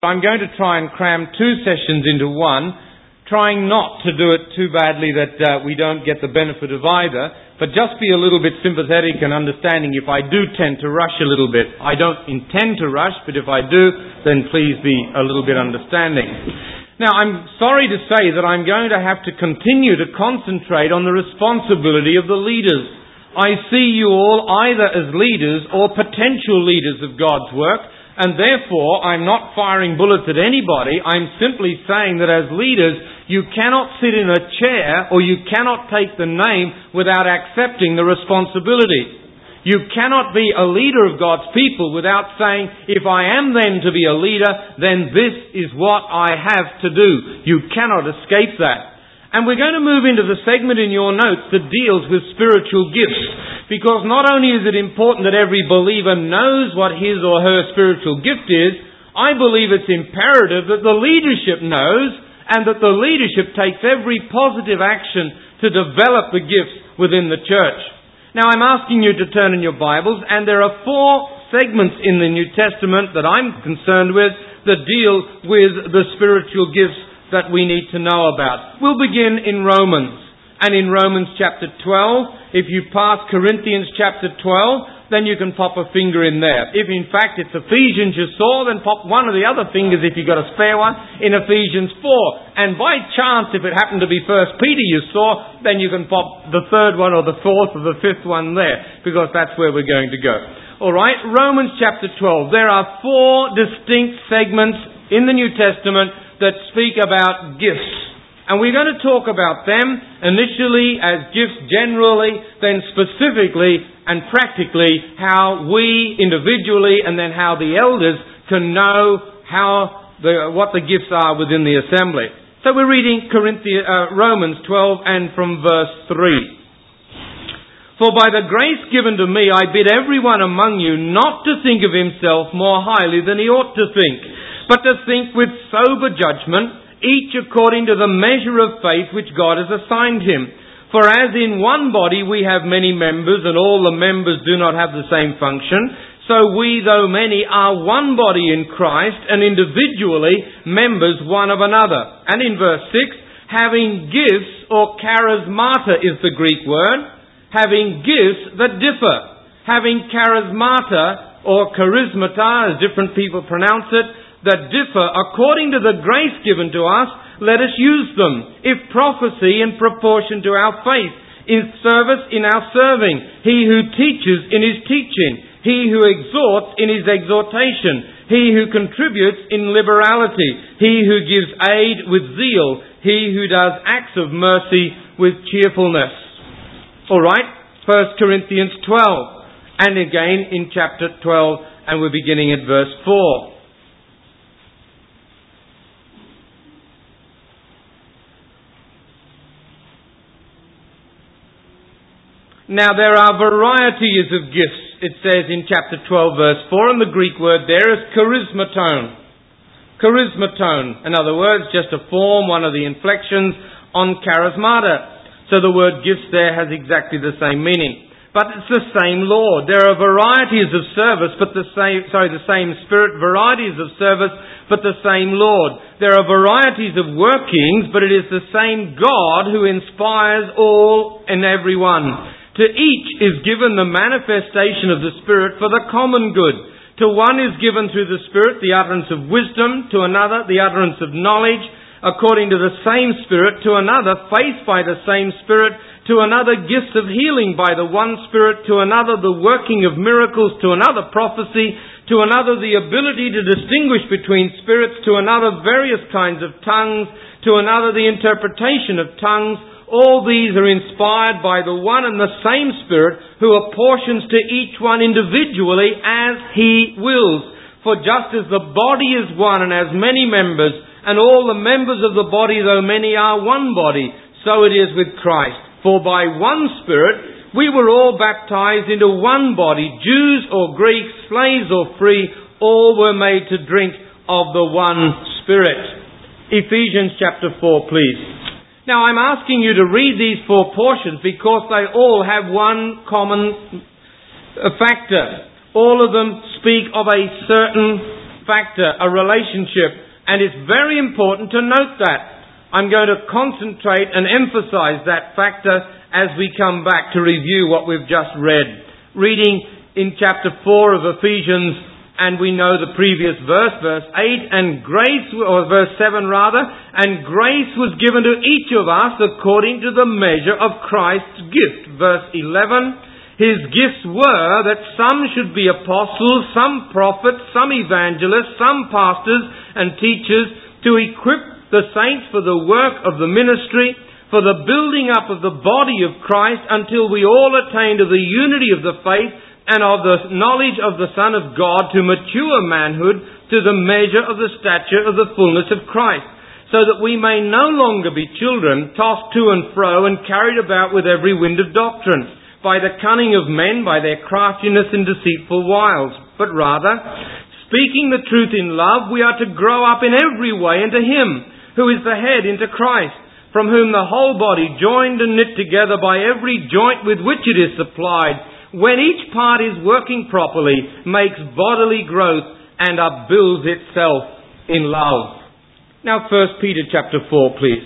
I'm going to try and cram two sessions into one, trying not to do it too badly that we don't get the benefit of either, but just be a little bit sympathetic and understanding if I do tend to rush a little bit. I don't intend to rush, but if I do, then please be a little bit understanding. Now, I'm sorry to say that I'm going to have to continue to concentrate on the responsibility of the leaders. I see you all either as leaders or potential leaders of God's work, and therefore I'm not firing bullets at anybody. I'm simply saying that as leaders, you cannot sit in a chair or you cannot take the name without accepting the responsibility. You cannot be a leader of God's people without saying, if I am then to be a leader, then this is what I have to do. You cannot escape that. And we're going to move into the segment in your notes that deals with spiritual gifts. Because not only is it important that every believer knows what his or her spiritual gift is, I believe it's imperative that the leadership knows and that the leadership takes every positive action to develop the gifts within the church. Now I'm asking you to turn in your Bibles, and there are 4 segments in the New Testament that I'm concerned with that deal with the spiritual gifts that we need to know about. We'll begin in Romans. And in Romans chapter 12, if you pass Corinthians chapter 12, then you can pop a finger in there. If in fact it's Ephesians you saw, then pop one of the other fingers if you've got a spare one in Ephesians 4. And by chance, if it happened to be 1 Peter you saw, then you can pop the 3rd one or the 4th or the 5th one there, because that's where we're going to go. Alright, Romans chapter 12. There are 4 distinct segments in the New Testament that speak about gifts. And we're going to talk about them initially as gifts generally, then specifically and practically how we individually and then how the elders can know what the gifts are within the assembly. So we're reading Romans 12 and from verse 3. For by the grace given to me I bid everyone among you not to think of himself more highly than he ought to think, but to think with sober judgment, each according to the measure of faith which God has assigned him. For as in one body we have many members, and all the members do not have the same function, so we, though many, are one body in Christ, and individually members one of another. And in verse 6, having gifts, or charismata is the Greek word, having gifts that differ. Having charismata, or charismata, as different people pronounce it, that differ according to the grace given to us, let us use them. If prophecy, in proportion to our faith. In service, in our serving. He who teaches, in his teaching. He who exhorts, in his exhortation. He who contributes, in liberality. He who gives aid, with zeal. He who does acts of mercy, with cheerfulness. Alright, 1 Corinthians 12. And again in chapter 12, and we're beginning at verse 4. Now there are varieties of gifts, it says in chapter 12 verse 4, and the Greek word there is charismatone. Charismatone, in other words, just a form, one of the inflections on charismata. So the word gifts there has exactly the same meaning. But it's the same Lord. There are varieties of service, but the same Spirit, varieties of service, but the same Lord. There are varieties of workings, but it is the same God who inspires all and everyone. To each is given the manifestation of the Spirit for the common good. To one is given through the Spirit the utterance of wisdom, to another the utterance of knowledge, according to the same Spirit, to another faith by the same Spirit, to another gifts of healing by the one Spirit, to another the working of miracles, to another prophecy, to another the ability to distinguish between spirits, to another various kinds of tongues, to another the interpretation of tongues. All these are inspired by the one and the same Spirit, who apportions to each one individually as He wills. For just as the body is one and has many members, and all the members of the body, though many, are one body, so it is with Christ. For by one Spirit we were all baptized into one body, Jews or Greeks, slaves or free, all were made to drink of the one Spirit. Ephesians chapter 4, please. Now I'm asking you to read these 4 portions because they all have one common factor. All of them speak of a certain factor, a relationship, and it's very important to note that. I'm going to concentrate and emphasize that factor as we come back to review what we've just read. Reading in chapter 4 of Ephesians, and we know the previous verse 8, verse 7 rather, and grace was given to each of us according to the measure of Christ's gift. Verse 11, His gifts were that some should be apostles, some prophets, some evangelists, some pastors and teachers, to equip the saints for the work of the ministry, for the building up of the body of Christ, until we all attain to the unity of the faith and of the knowledge of the Son of God, to mature manhood, to the measure of the stature of the fullness of Christ, so that we may no longer be children, tossed to and fro and carried about with every wind of doctrine, by the cunning of men, by their craftiness and deceitful wiles, but rather, speaking the truth in love, we are to grow up in every way into Him, who is the head, into Christ, from whom the whole body, joined and knit together by every joint with which it is supplied, when each part is working properly, makes bodily growth and upbuilds itself in love. Now 1 Peter chapter 4, please.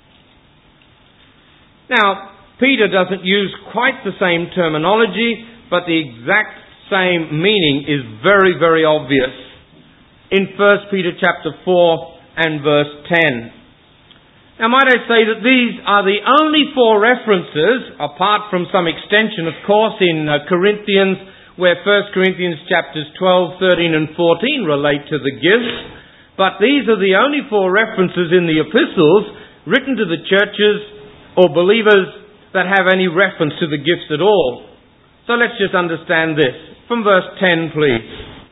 Now, Peter doesn't use quite the same terminology, but the exact same meaning is very, very obvious in 1 Peter chapter 4 and verse 10. Now might I say that these are the only 4 references, apart from some extension of course in Corinthians, where 1 Corinthians chapters 12, 13 and 14 relate to the gifts, but these are the only 4 references in the epistles written to the churches or believers that have any reference to the gifts at all. So let's just understand this. From verse 10, please.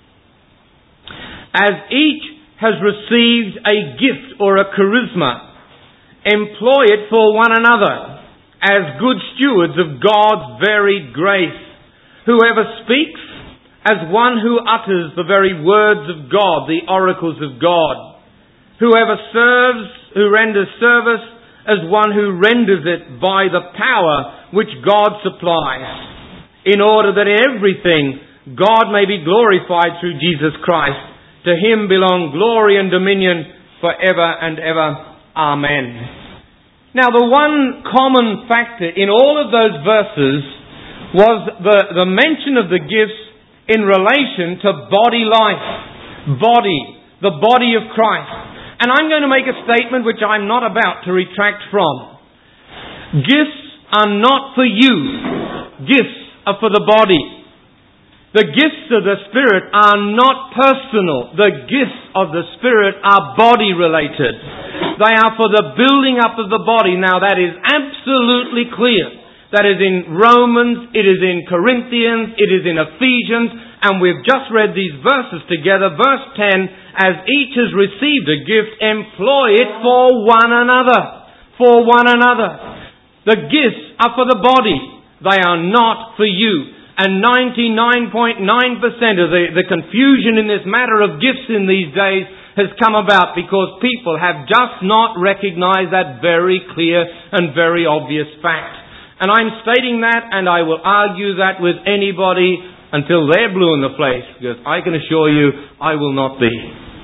As each has received a gift or a charisma, employ it for one another as good stewards of God's varied grace. Whoever speaks, as one who utters the very words of God, the oracles of God. Whoever serves, who renders service, as one who renders it by the power which God supplies, in order that in everything God may be glorified through Jesus Christ. To Him belong glory and dominion forever and ever. Amen. Now the one common factor in all of those verses was the mention of the gifts in relation to body life. The body of Christ. And I'm going to make a statement which I'm not about to retract from. Gifts are not for you. Gifts are for the body. The gifts of the Spirit are not personal. The gifts of the Spirit are body related. They are for the building up of the body. Now that is absolutely clear. That is in Romans, it is in Corinthians, it is in Ephesians, and we've just read these verses together. Verse 10, as each has received a gift, employ it for one another. For one another. The gifts are for the body. They are not for you. And 99.9% of the confusion in this matter of gifts in these days has come about because people have just not recognized that very clear and very obvious fact. And I'm stating that, and I will argue that with anybody until they're blue in the face, because I can assure you I will not be.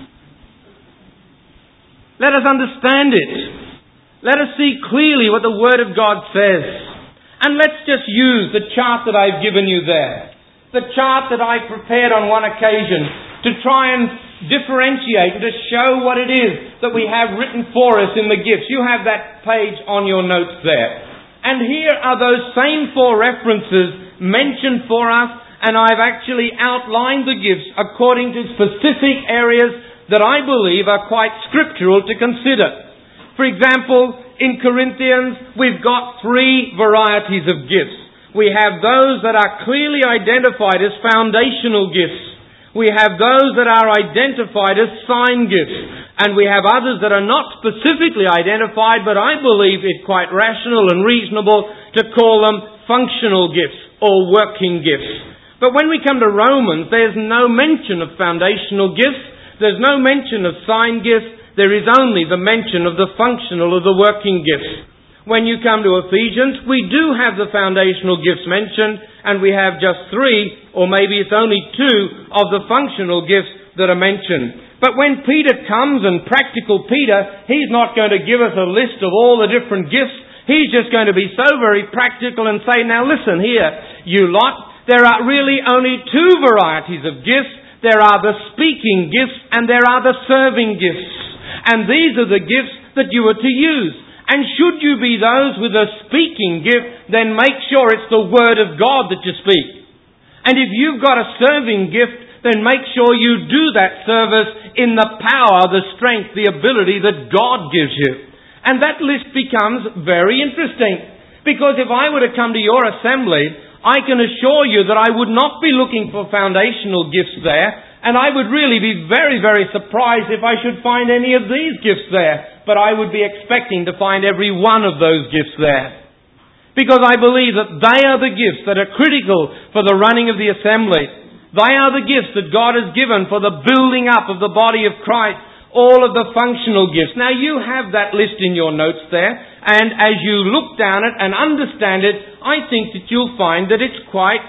Let us understand it. Let us see clearly what the Word of God says. And let's just use the chart that I've given you there. The chart that I prepared on one occasion to try and differentiate and to show what it is that we have written for us in the gifts. You have that page on your notes there. And here are those same 4 references mentioned for us, and I've actually outlined the gifts according to specific areas that I believe are quite scriptural to consider. For example, in Corinthians, we've got 3 varieties of gifts. We have those that are clearly identified as foundational gifts. We have those that are identified as sign gifts. And we have others that are not specifically identified, but I believe it's quite rational and reasonable to call them functional gifts or working gifts. But when we come to Romans, there's no mention of foundational gifts. There's no mention of sign gifts. There is only the mention of the functional or the working gifts. When you come to Ephesians, we do have the foundational gifts mentioned, and we have just 3, or maybe it's only 2, of the functional gifts that are mentioned. But when Peter comes, and practical Peter, he's not going to give us a list of all the different gifts. He's just going to be so very practical and say, now listen here, you lot, there are really only two varieties of gifts. There are the speaking gifts and there are the serving gifts. And these are the gifts that you are to use. And should you be those with a speaking gift, then make sure it's the Word of God that you speak. And if you've got a serving gift, then make sure you do that service in the power, the strength, the ability that God gives you. And that list becomes very interesting. Because if I were to come to your assembly, I can assure you that I would not be looking for foundational gifts there, and I would really be very, very surprised if I should find any of these gifts there. But I would be expecting to find every one of those gifts there. Because I believe that they are the gifts that are critical for the running of the assembly. They are the gifts that God has given for the building up of the body of Christ. All of the functional gifts. Now you have that list in your notes there, and as you look down it and understand it, I think that you'll find that it's quite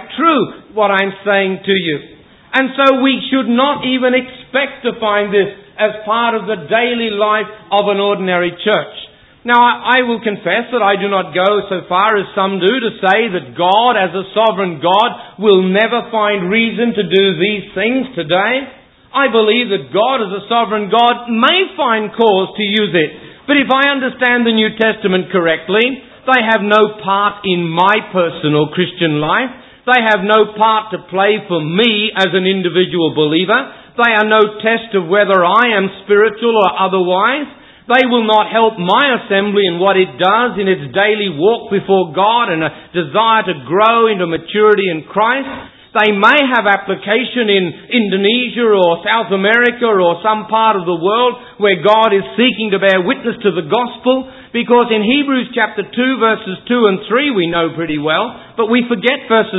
true what I'm saying to you. And so we should not even expect to find this as part of the daily life of an ordinary church. Now I will confess that I do not go so far as some do to say that God, as a sovereign God, will never find reason to do these things today. I believe that God, as a sovereign God, may find cause to use it. But if I understand the New Testament correctly, they have no part in my personal Christian life. They have no part to play for me as an individual believer. They are no test of whether I am spiritual or otherwise. They will not help my assembly in what it does in its daily walk before God and a desire to grow into maturity in Christ. They may have application in Indonesia or South America or some part of the world where God is seeking to bear witness to the gospel, because in Hebrews chapter 2 verses 2 and 3 we know pretty well, but we forget verse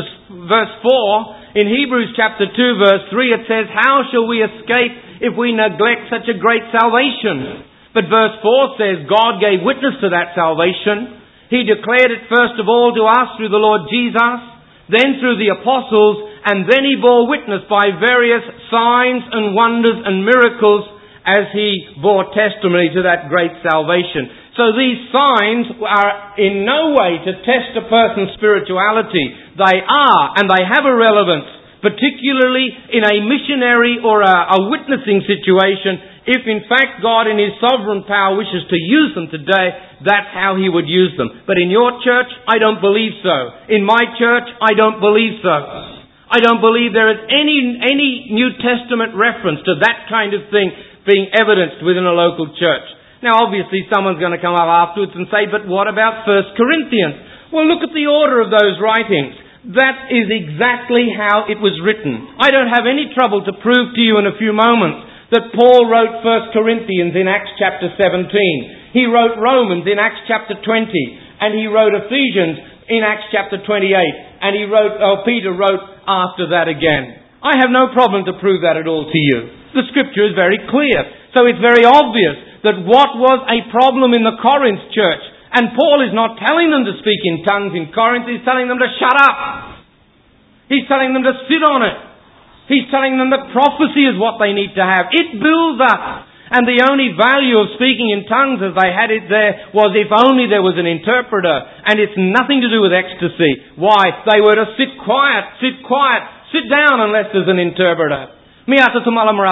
4. In Hebrews chapter 2 verse 3 it says, how shall we escape if we neglect such a great salvation? But verse 4 says God gave witness to that salvation. He declared it first of all to us through the Lord Jesus, then through the apostles, and then He bore witness by various signs and wonders and miracles as He bore testimony to that great salvation. So these signs are in no way to test a person's spirituality. They are, and they have a relevance, particularly in a missionary or a witnessing situation. If in fact God in His sovereign power wishes to use them today, that's how He would use them. But in your church, I don't believe so. In my church, I don't believe so. I don't believe there is any New Testament reference to that kind of thing being evidenced within a local church. Now obviously someone's going to come up afterwards and say, but what about 1 Corinthians? Well, look at the order of those writings. That is exactly how it was written. I don't have any trouble to prove to you in a few moments that Paul wrote 1 Corinthians in Acts chapter 17. He wrote Romans in Acts chapter 20. And he wrote Ephesians in Acts chapter 28. And Peter wrote after that again. I have no problem to prove that at all to you. The scripture is very clear. So it's very obvious that what was a problem in the Corinth church, and Paul is not telling them to speak in tongues in Corinth, he's telling them to shut up. He's telling them to sit on it. He's telling them that prophecy is what they need to have. It builds up. And the only value of speaking in tongues as they had it there was if only there was an interpreter. And it's nothing to do with ecstasy. Why? They were to sit quiet, sit down unless there's an interpreter. That's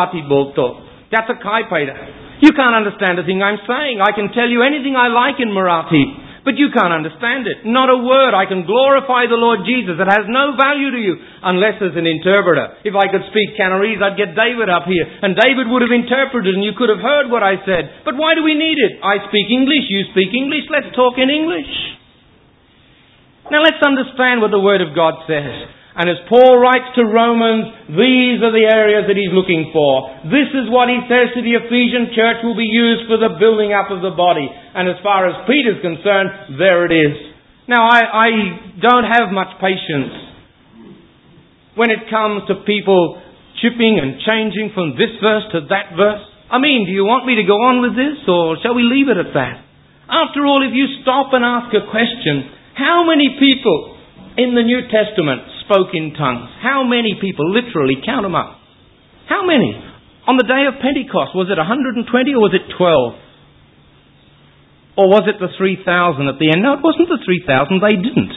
a Kaipaida. You can't understand a thing I'm saying. I can tell you anything I like in Marathi. But you can't understand it. Not a word. I can glorify the Lord Jesus. It has no value to you unless there's an interpreter. If I could speak Canarese, I'd get David up here. And David would have interpreted and you could have heard what I said. But why do we need it? I speak English, you speak English. Let's talk in English. Now let's understand what the Word of God says. And as Paul writes to Romans, these are the areas that he's looking for. This is what he says to the Ephesian church will be used for the building up of the body. And as far as Peter's concerned, there it is. Now, I don't have much patience when it comes to people chipping and changing from this verse to that verse. I mean, do you want me to go on with this, or shall we leave it at that? After all, if you stop and ask a question, how many people in the New Testament spoke in tongues? How many people? Literally, count them up. How many? On the day of Pentecost, was it 120 or was it 12? Or was it the 3,000 at the end? No, it wasn't the 3,000. They didn't.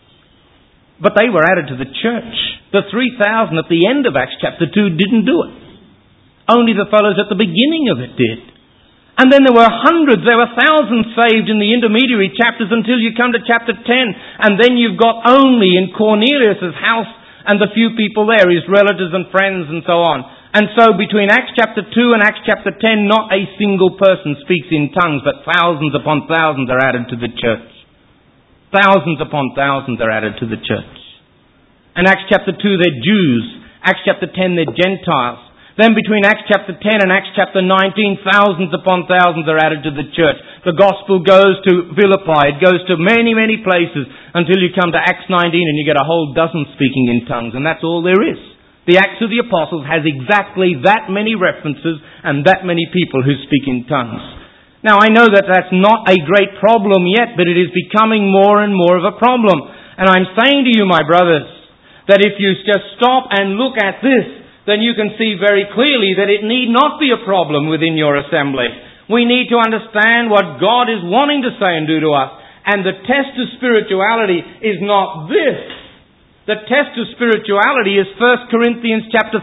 But they were added to the church. The 3,000 at the end of Acts chapter 2 didn't do it. Only the fellows at the beginning of it did. And then there were hundreds, there were thousands saved in the intermediary chapters until you come to chapter 10. And then you've got only in Cornelius' house and the few people there, his relatives and friends and so on. And so between Acts chapter 2 and Acts chapter 10, not a single person speaks in tongues, but thousands upon thousands are added to the church. Thousands upon thousands are added to the church. And Acts chapter 2, they're Jews. Acts chapter 10, they're Gentiles. Then between Acts chapter 10 and Acts chapter 19, thousands upon thousands are added to the church. The gospel goes to Philippi. It goes to many, many places until you come to Acts 19 and you get a whole dozen speaking in tongues. And that's all there is. The Acts of the Apostles has exactly that many references and that many people who speak in tongues. Now I know that that's not a great problem yet, but it is becoming more and more of a problem. And I'm saying to you, my brothers, that if you just stop and look at this, then you can see very clearly that it need not be a problem within your assembly. We need to understand what God is wanting to say and do to us. And the test of spirituality is not this. The test of spirituality is 1 Corinthians chapter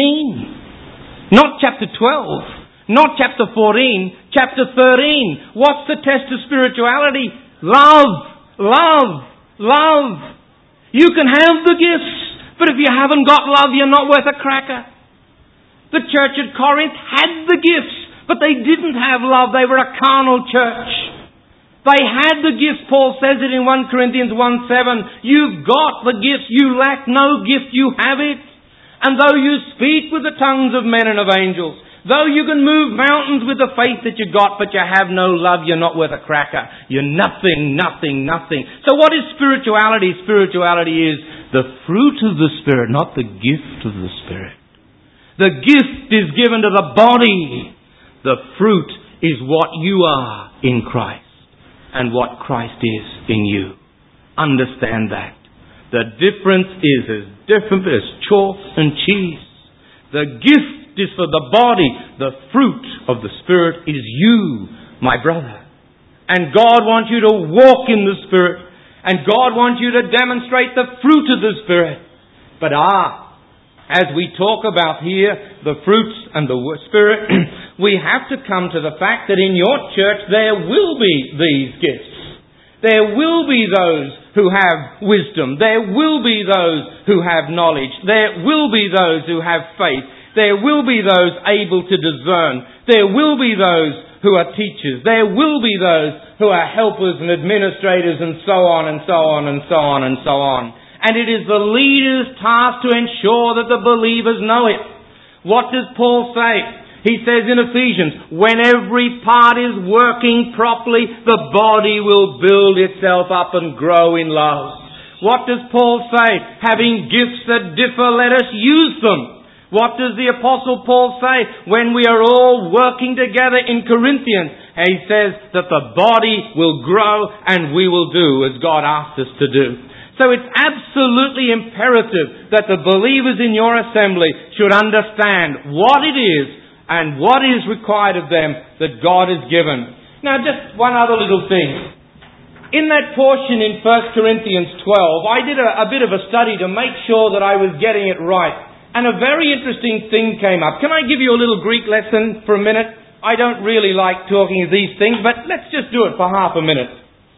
13. Not chapter 12. Not chapter 14. Chapter 13. What's the test of spirituality? Love. Love. Love. You can have the gifts. But if you haven't got love, you're not worth a cracker. The church at Corinth had the gifts, but they didn't have love. They were a carnal church. They had the gifts. Paul says it in 1 Corinthians 1:7. You've got the gifts. You lack no gift. You have it. And though you speak with the tongues of men and of angels, though you can move mountains with the faith that you got, but you have no love, you're not worth a cracker. You're nothing, nothing, nothing. So what is spirituality? Spirituality is the fruit of the Spirit, not the gift of the Spirit. The gift is given to the body. The fruit is what you are in Christ and what Christ is in you. Understand that. The difference is as different as chalk and cheese. The gift is for the body. The fruit of the Spirit is you, my brother. And God wants you to walk in the Spirit. And God wants you to demonstrate the fruit of the Spirit. But as we talk about here, the fruits and the Spirit, we have to come to the fact that in your church there will be these gifts. There will be those who have wisdom. There will be those who have knowledge. There will be those who have faith. There will be those able to discern. There will be those who are teachers. There will be those who are helpers and administrators and so on and so on and so on and so on. And it is the leader's task to ensure that the believers know it. What does Paul say? He says in Ephesians, when every part is working properly, the body will build itself up and grow in love. What does Paul say? Having gifts that differ, let us use them. What does the Apostle Paul say? When we are all working together in Corinthians, he says that the body will grow and we will do as God asked us to do. So it's absolutely imperative that the believers in your assembly should understand what it is and what is required of them that God has given. Now just one other little thing. In that portion in 1 Corinthians 12, I did a bit of a study to make sure that I was getting it right. And a very interesting thing came up. Can I give you a little Greek lesson for a minute? I don't really like talking of these things, but let's just do it for half a minute.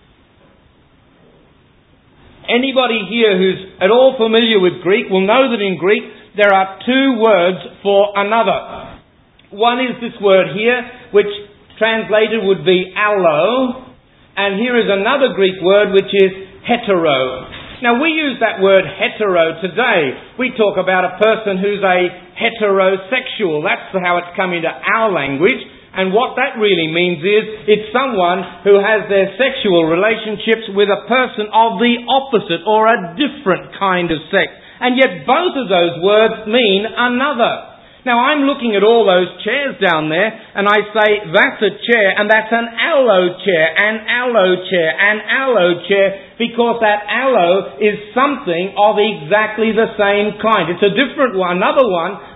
Anybody here who's at all familiar with Greek will know that in Greek there are two words for another. One is this word here, which translated would be allo, and here is another Greek word which is hetero. Now we use that word hetero today. We talk about a person who's a heterosexual. That's how it's come into our language. And what that really means is it's someone who has their sexual relationships with a person of the opposite or a different kind of sex. And yet both of those words mean another. Now I'm looking at all those chairs down there and I say that's a chair and that's an allo chair, an allo chair, an allo chair, because that allo is something of exactly the same kind. It's a different one, another one,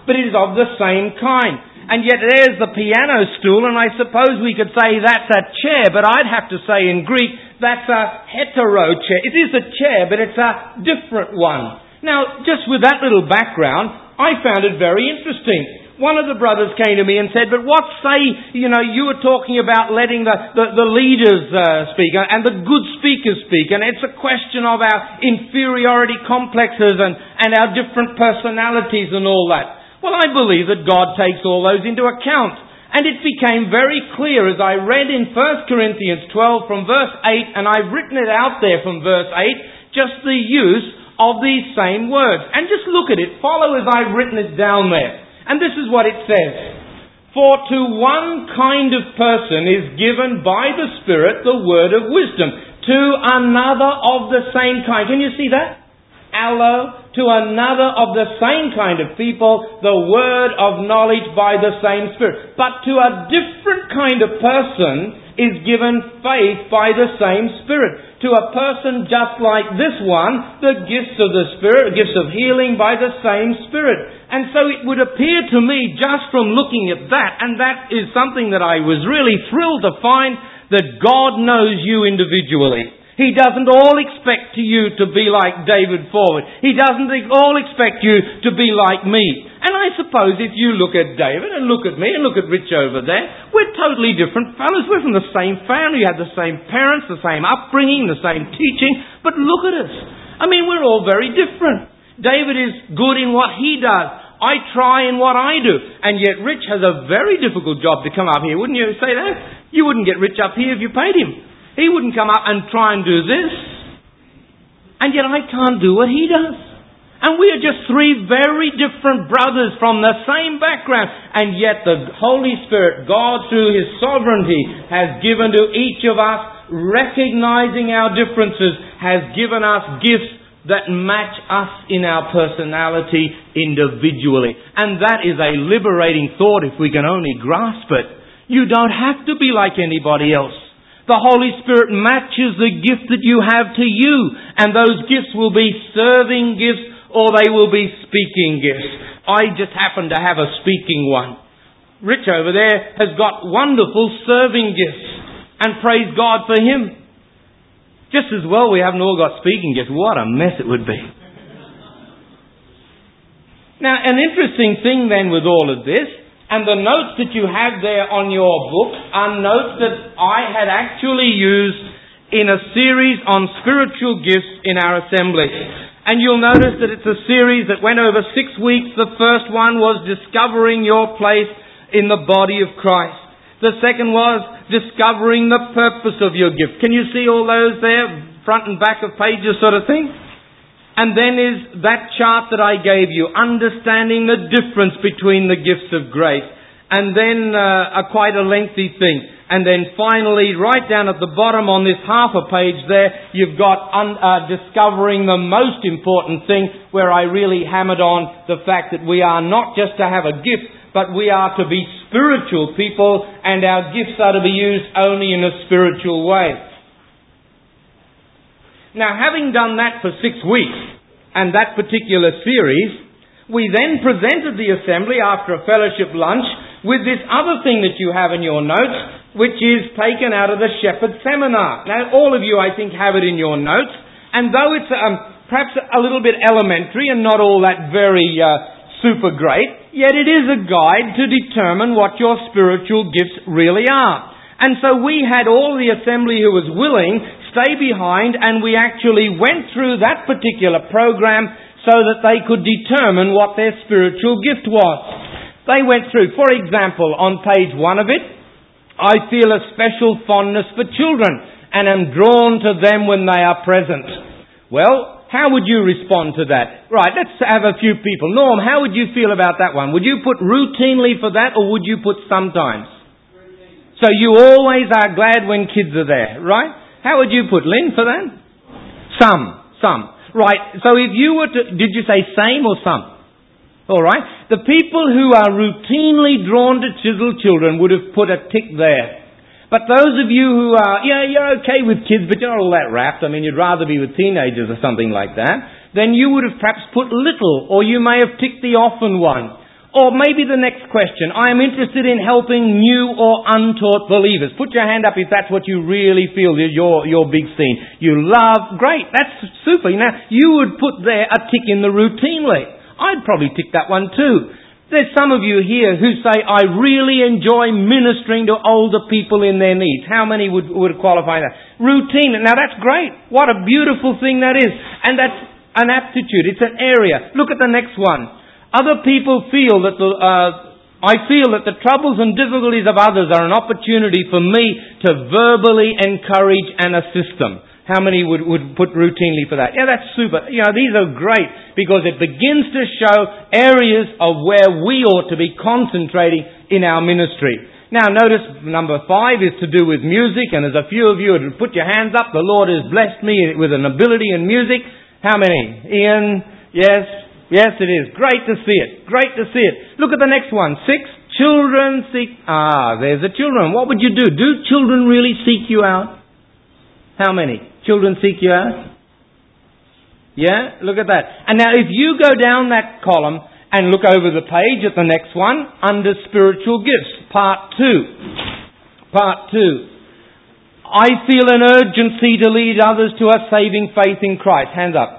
but it is of the same kind. And yet there's the piano stool, and I suppose we could say that's a chair, but I'd have to say in Greek, that's a hetero chair. It is a chair, but it's a different one. Now, just with that little background, I found it very interesting. One of the brothers came to me and said, but what say, you were talking about letting the leaders speak and the good speakers speak, and it's a question of our inferiority complexes and our different personalities and all that. Well, I believe that God takes all those into account. And it became very clear as I read in 1 Corinthians 12 from verse 8, and I've written it out there from verse 8, just the use of these same words. And just look at it, follow as I've written it down there. And this is what it says. For to one kind of person is given by the Spirit the word of wisdom, to another of the same kind. Can you see that? Allo, to another of the same kind of people, the word of knowledge by the same Spirit. But to a different kind of person is given faith by the same Spirit. To a person just like this one, the gifts of the Spirit, gifts of healing by the same Spirit. And so it would appear to me, just from looking at that, and that is something that I was really thrilled to find, that God knows you individually. He doesn't all expect you to be like David Forward. He doesn't all expect you to be like me. And I suppose if you look at David and look at me and look at Rich over there, we're totally different fellows. We're from the same family, we have the same parents, the same upbringing, the same teaching. But look at us. I mean, we're all very different. David is good in what he does. I try in what I do. And yet Rich has a very difficult job to come up here. Wouldn't you say that? You wouldn't get Rich up here if you paid him. He wouldn't come up and try and do this. And yet I can't do what he does. And we are just three very different brothers from the same background. And yet the Holy Spirit, God through His sovereignty, has given to each of us, recognizing our differences, has given us gifts that match us in our personality individually. And that is a liberating thought if we can only grasp it. You don't have to be like anybody else. The Holy Spirit matches the gift that you have to you, and those gifts will be serving gifts or they will be speaking gifts. I just happen to have a speaking one. Rich over there has got wonderful serving gifts, and praise God for him. Just as well we haven't all got speaking gifts. What a mess it would be. Now, an interesting thing then with all of this, and the notes that you have there on your book are notes that I had actually used in a series on spiritual gifts in our assembly. And you'll notice that it's a series that went over 6 weeks. The first one was discovering your place in the body of Christ. The second was discovering the purpose of your gift. Can you see all those there? Front and back of pages sort of thing? And then is that chart that I gave you, understanding the difference between the gifts of grace. And then quite a lengthy thing. And then finally, right down at the bottom on this half a page there, you've got discovering the most important thing, where I really hammered on the fact that we are not just to have a gift, but we are to be spiritual people, and our gifts are to be used only in a spiritual way. Now, having done that for 6 weeks, and that particular series, we then presented the assembly after a fellowship lunch with this other thing that you have in your notes, which is taken out of the Shepherd Seminar. Now, all of you, I think, have it in your notes, and though it's perhaps a little bit elementary and not all that very super great, yet it is a guide to determine what your spiritual gifts really are. And so we had all the assembly who was willing stay behind, and we actually went through that particular program so that they could determine what their spiritual gift was. They went through, for example, on page 1 of it, I feel a special fondness for children and am drawn to them when they are present. Well, how would you respond to that? Right, let's have a few people. Norm, how would you feel about that one? Would you put routinely for that, or would you put sometimes? So you always are glad when kids are there, right? How would you put Lynn for that? Some. Right, so if you were to, did you say same or some? Alright, the people who are routinely drawn to chiseled children would have put a tick there. But those of you who are, you're okay with kids, but you're not all that rapt, I mean, you'd rather be with teenagers or something like that, then you would have perhaps put little, or you may have ticked the often one. Or maybe the next question, I am interested in helping new or untaught believers. Put your hand up if that's what you really feel, your big scene. You love, great, that's super. Now, you would put there a tick in the routinely. I'd probably tick that one too. There's some of you here who say, I really enjoy ministering to older people in their needs. How many would qualify that? Routine. Now that's great. What a beautiful thing that is. And that's an aptitude. It's an area. Look at the next one. Other people feel that I feel that the troubles and difficulties of others are an opportunity for me to verbally encourage and assist them. How many would put routinely for that? Yeah, that's super. These are great because it begins to show areas of where we ought to be concentrating in our ministry. Now notice number 5 is to do with music, and there's a few of you who put your hands up. The Lord has blessed me with an ability in music. How many? Ian? Yes. Yes, it is. Great to see it. Great to see it. Look at the next one. 6. Children seek... there's the children. What would you do? Do children really seek you out? How many? Children seek you out? Yeah? Look at that. And now if you go down that column and look over the page at the next one, under spiritual gifts, part 2. Part 2. I feel an urgency to lead others to a saving faith in Christ. Hands up.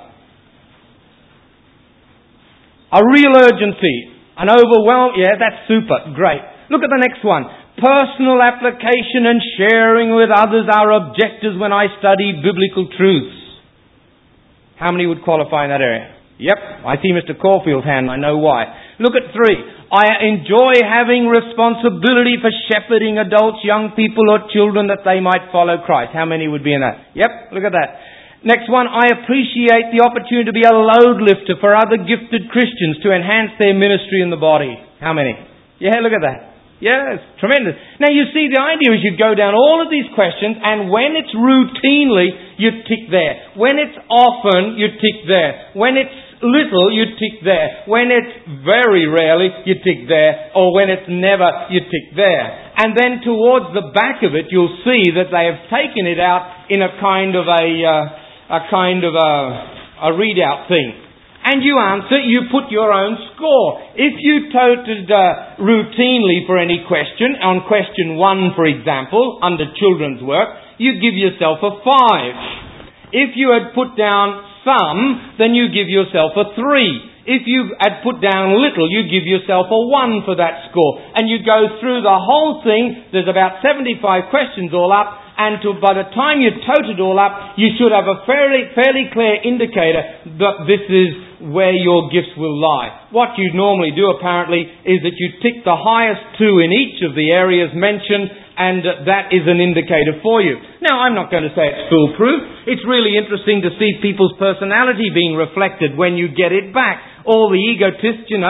A real urgency. An overwhelm. Yeah, that's super. Great. Look at the next one. Personal application and sharing with others are objectives when I study biblical truths. How many would qualify in that area? Yep. I see Mr. Caulfield's hand. I know why. Look at 3. I enjoy having responsibility for shepherding adults, young people or children that they might follow Christ. How many would be in that? Yep. Look at that. Next one, I appreciate the opportunity to be a load lifter for other gifted Christians to enhance their ministry in the body. How many? Yeah, look at that. Yes, tremendous. Now you see, the idea is you go down all of these questions, and when it's routinely, you tick there. When it's often, you tick there. When it's little, you tick there. When it's very rarely, you tick there. Or when it's never, you tick there. And then towards the back of it, you'll see that they have taken it out in a kind of a readout thing. And you answer, you put your own score. If you toted routinely for any question, on question 1, for example, under children's work, you give yourself a 5. If you had put down some, then you give yourself a 3. If you had put down little, you give yourself a 1 for that score. And you go through the whole thing. There's about 75 questions all up. And by the time you tote it all up, you should have a fairly clear indicator that this is where your gifts will lie. What you normally do, apparently, is that you tick the highest 2 in each of the areas mentioned, and that is an indicator for you. Now, I'm not going to say it's foolproof. It's really interesting to see people's personality being reflected when you get it back. All the egotists, the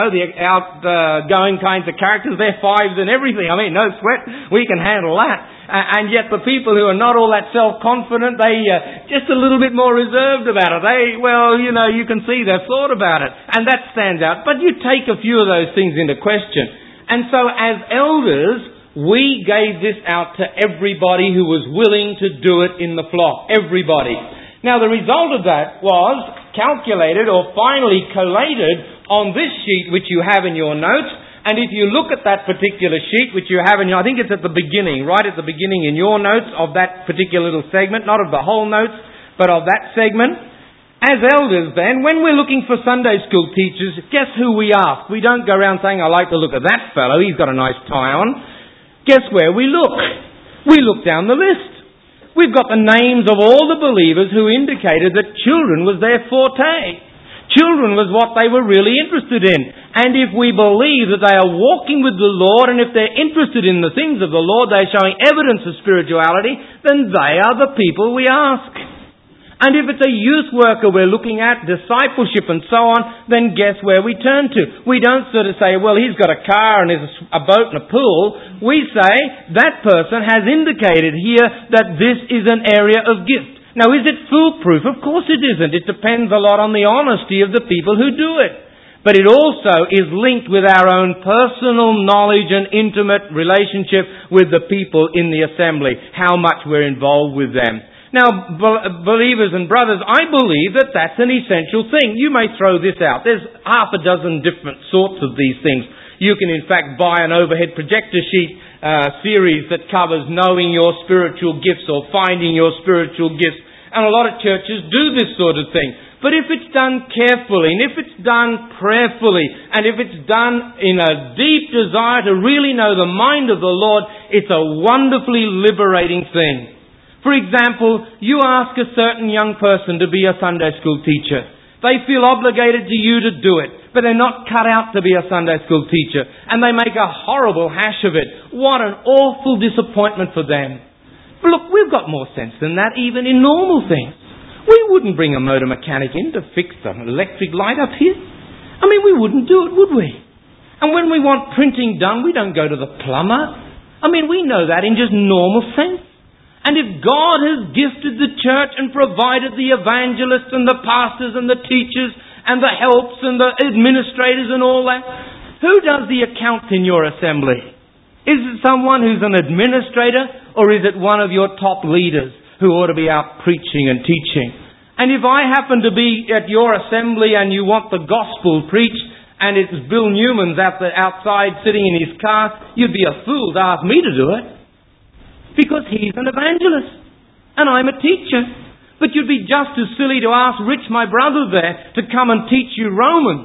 outgoing kinds of characters, they're 5s and everything. I mean, no sweat, we can handle that. And yet the people who are not all that self-confident, they just a little bit more reserved about it. You can see they've thought about it. And that stands out. But you take a few of those things into question. And so as elders, we gave this out to everybody who was willing to do it in the flock. Everybody. Now the result of that was calculated or finally collated on this sheet which you have in your notes. And if you look at that particular sheet, which you have in I think it's at the beginning, right at the beginning in your notes of that particular little segment, not of the whole notes, but of that segment. As elders then, when we're looking for Sunday school teachers, guess who we ask? We don't go around saying, I like to look at that fellow, he's got a nice tie on. Guess where we look? We look down the list. We've got the names of all the believers who indicated that children was their forte. Children was what they were really interested in. And if we believe that they are walking with the Lord, and if they're interested in the things of the Lord, they're showing evidence of spirituality, then they are the people we ask. And if it's a youth worker we're looking at, discipleship and so on, then guess where we turn to? We don't sort of say, well, he's got a car and there's a boat and a pool. We say, that person has indicated here that this is an area of gift. Now, is it foolproof? Of course it isn't. It depends a lot on the honesty of the people who do it. But it also is linked with our own personal knowledge and intimate relationship with the people in the assembly, how much we're involved with them. Now, believers and brothers, I believe that that's an essential thing. You may throw this out. There's half a dozen different sorts of these things. You can in fact buy an overhead projector sheet series that covers knowing your spiritual gifts or finding your spiritual gifts. And a lot of churches do this sort of thing. But if it's done carefully, and if it's done prayerfully, and if it's done in a deep desire to really know the mind of the Lord, it's a wonderfully liberating thing. For example, you ask a certain young person to be a Sunday school teacher. They feel obligated to you to do it, but they're not cut out to be a Sunday school teacher. And they make a horrible hash of it. What an awful disappointment for them. But look, we've got more sense than that even in normal things. We wouldn't bring a motor mechanic in to fix an electric light up here. I mean, we wouldn't do it, would we? And when we want printing done, we don't go to the plumber. I mean, we know that in just normal sense. And if God has gifted the church and provided the evangelists and the pastors and the teachers and the helps and the administrators and all that, who does the accounts in your assembly? Is it someone who's an administrator, or is it one of your top leaders who ought to be out preaching and teaching? And if I happen to be at your assembly and you want the gospel preached, and it's Bill Newman's outside sitting in his car, you'd be a fool to ask me to do it. Because he's an evangelist, and I'm a teacher. But you'd be just as silly to ask Rich, my brother there, to come and teach you Romans,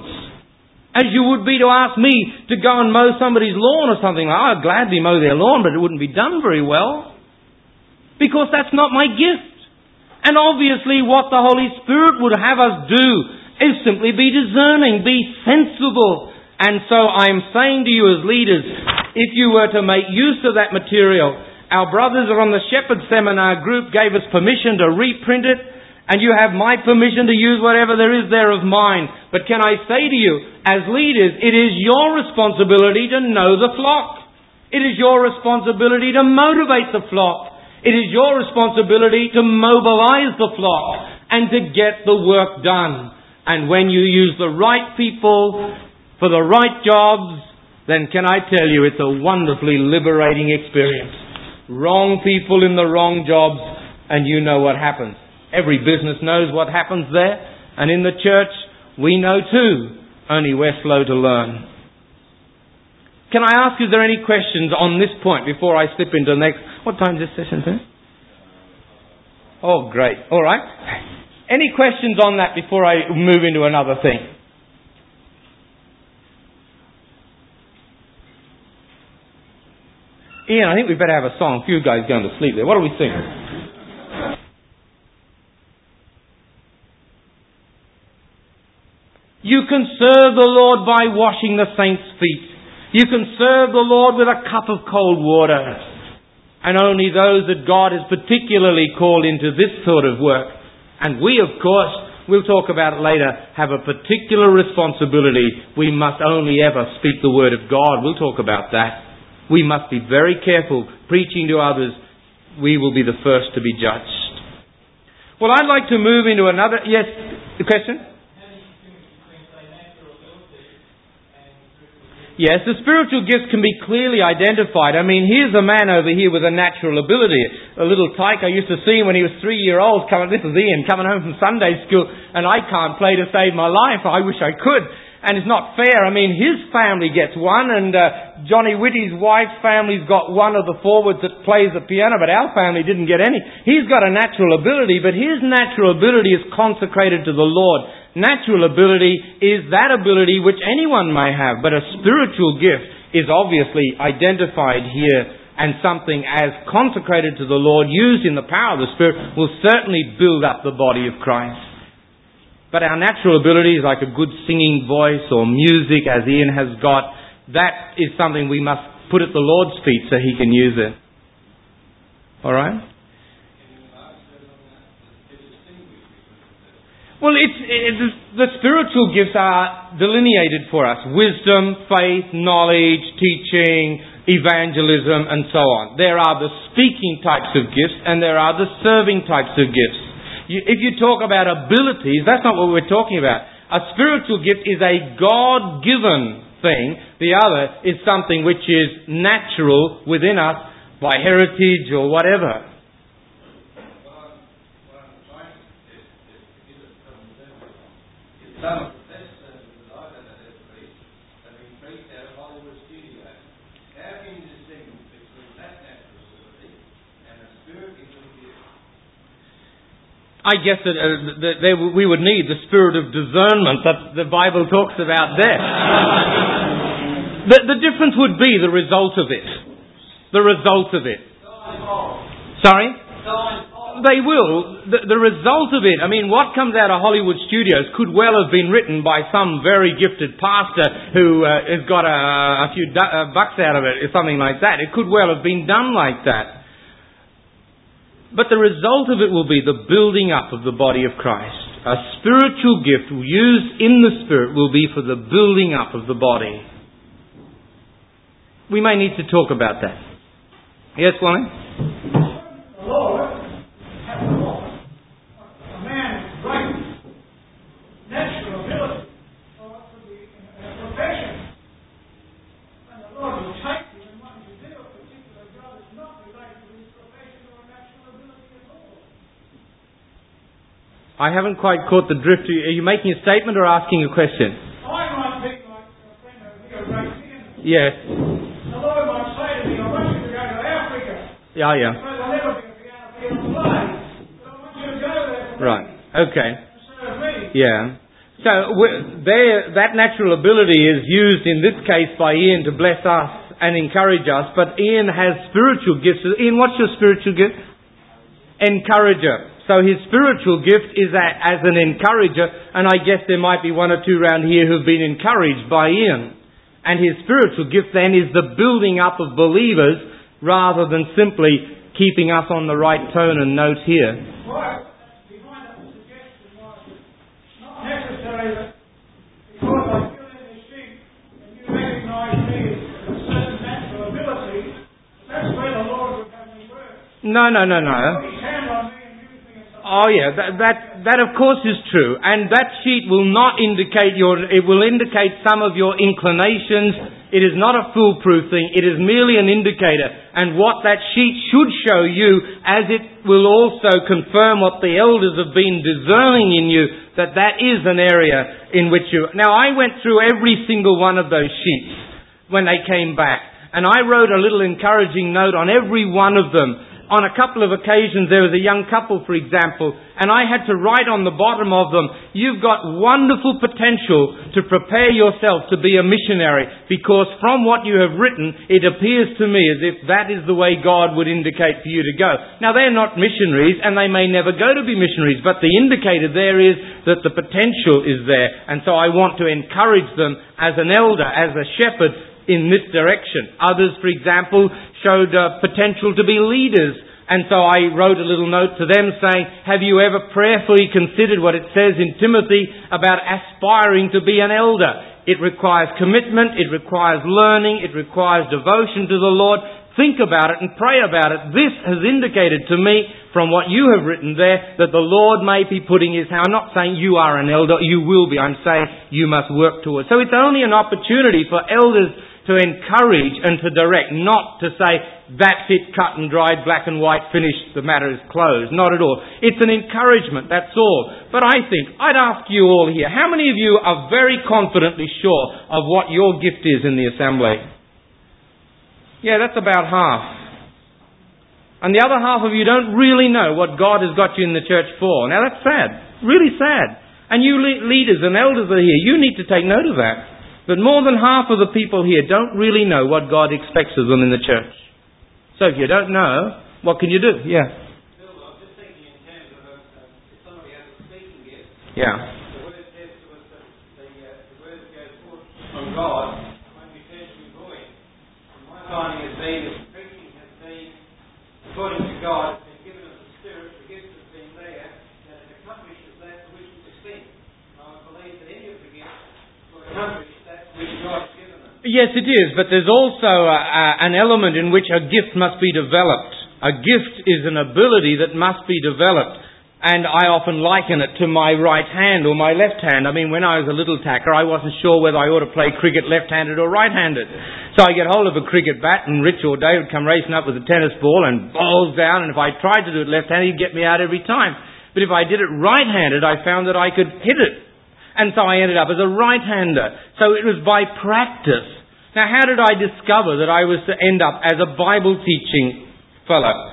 as you would be to ask me to go and mow somebody's lawn or something. I'd gladly mow their lawn, but it wouldn't be done very well. Because that's not my gift. And obviously what the Holy Spirit would have us do is simply be discerning, be sensible. And so I'm saying to you as leaders, if you were to make use of that material, our brothers are on the Shepherd Seminar group gave us permission to reprint it, and you have my permission to use whatever there is there of mine. But can I say to you, as leaders, it is your responsibility to know the flock. It is your responsibility to motivate the flock. It is your responsibility to mobilize the flock and to get the work done. And when you use the right people for the right jobs, then can I tell you, it's a wonderfully liberating experience. Wrong people in the wrong jobs, and you know what happens. Every business knows what happens there, and in the church, we know too, only we're slow to learn. Can I ask, is there any questions on this point before I slip into the next? What time is this session finish? Oh, great. All right. Any questions on that before I move into another thing? Ian, I think we better have a song. A few guys going to sleep there. What are we singing? You can serve the Lord by washing the saints' feet. You can serve the Lord with a cup of cold water. And only those that God has particularly called into this sort of work. And we, of course, we'll talk about it later, have a particular responsibility. We must only ever speak the word of God. We'll talk about that. We must be very careful preaching to others. We will be the first to be judged. Well, I'd like to move into another... Yes, the question? Yes, the spiritual gifts can be clearly identified. I mean, here's a man over here with a natural ability. A little tyke I used to see when he was 3-year-old. This is Ian, coming home from Sunday school, and I can't play to save my life. I wish I could. And it's not fair. I mean, his family gets one, and Johnny Whitty's wife's family's got one of the forwards that plays the piano, but our family didn't get any. He's got a natural ability, but his natural ability is consecrated to the Lord. Natural ability is that ability which anyone may have, but a spiritual gift is obviously identified here, and something as consecrated to the Lord, used in the power of the Spirit, will certainly build up the body of Christ. But our natural ability is like a good singing voice or music, as Ian has got. That is something we must put at the Lord's feet so He can use it. All right? Well, the spiritual gifts are delineated for us. Wisdom, faith, knowledge, teaching, evangelism, and so on. There are the speaking types of gifts, and there are the serving types of gifts. If you talk about abilities, that's not what we're talking about. A spiritual gift is a God-given thing. The other is something which is natural within us by heritage or whatever. Some of the best sermons that I've ever heard preached have been preached out of Hollywood I guess that we would need the spirit of discernment that the Bible talks about there. The difference would be the result of it. The result of it. Sorry? They will. The result of it, I mean, what comes out of Hollywood studios could well have been written by some very gifted pastor who has got a few bucks out of it, or something like that. It could well have been done like that. But the result of it will be the building up of the body of Christ. A spiritual gift used in the Spirit will be for the building up of the body. We may need to talk about that. Yes, Wally? The Lord has a woman, a man of great natural ability, or to be in a profession. And the Lord will take you and want you to do a particular job that's not related to his profession or natural ability at all. I haven't quite caught the drift. Are you making a statement or asking a question? I might be like a friend over here, a great pianist. Yes. The Lord might say to me, I want you to go to Africa. Yeah. Because I'll never be a piano player play. But I want you to go there. Right. Okay. To serve me. Yeah. So that natural ability is used in this case by Ian to bless us and encourage us. But Ian has spiritual gifts. Ian, what's your spiritual gift? Encourager. So his spiritual gift is as an encourager, and I guess there might be one or two around here who've been encouraged by Ian. And his spiritual gift then is the building up of believers rather than simply keeping us on the right tone and note here. Right. Behind that suggestion was not necessary that because I fill in this sheet and you recognise me as a certain natural ability, that's where the Lord would have me work. No. Put his hand on me and use me as a... Oh yeah, that of course is true. And that sheet will not indicate it will indicate some of your inclinations. It is not a foolproof thing. It is merely an indicator. And what that sheet should show you, as it will also confirm what the elders have been discerning in you, that is an area in which you... Now I went through every single one of those sheets when they came back. And I wrote a little encouraging note on every one of them. On a couple of occasions, there was a young couple, for example, and I had to write on the bottom of them, you've got wonderful potential to prepare yourself to be a missionary, because from what you have written, it appears to me as if that is the way God would indicate for you to go. Now, they're not missionaries, and they may never go to be missionaries, but the indicator there is that the potential is there, and so I want to encourage them as an elder, as a shepherd, in this direction. Others, for example, showed potential to be leaders. And so I wrote a little note to them saying, have you ever prayerfully considered what it says in Timothy about aspiring to be an elder? It requires commitment, it requires learning, it requires devotion to the Lord. Think about it and pray about it. This has indicated to me, from what you have written there, that the Lord may be putting his hand. I'm not saying you are an elder, you will be. I'm saying you must work towards. So it's only an opportunity for elders to encourage and to direct, not to say, that's it, cut and dried, black and white, finished, the matter is closed. Not at all. It's an encouragement, that's all. But I think, I'd ask you all here, how many of you are very confidently sure of what your gift is in the assembly? Yeah, that's about half. And the other half of you don't really know what God has got you in the church for. Now that's sad. Really sad. And you leaders and elders are here, you need to take note of that. But more than half of the people here don't really know what God expects of them in the church. So if you don't know, what can you do? Yeah. Bill, I was just thinking in terms of if somebody has a speaking gift. Yeah. The word says to us that the word that goes forth from God won't return to him void. And my finding has been that preaching has been, according to God, has been given us the Spirit, the gift has been there, that it accomplishes that for which it was sent. And I believe that any of the gifts will accomplish that which God has given them. Yes, it is, but there's also an element in which a gift must be developed. A gift is an ability that must be developed. And I often liken it to my right hand or my left hand. I mean, when I was a little tacker, I wasn't sure whether I ought to play cricket left-handed or right-handed. So I get hold of a cricket bat, and Rich or Dave would come racing up with a tennis ball and balls down, and if I tried to do it left-handed, he'd get me out every time. But if I did it right-handed, I found that I could hit it. And so I ended up as a right-hander. So it was by practice. Now, how did I discover that I was to end up as a Bible teaching fellow?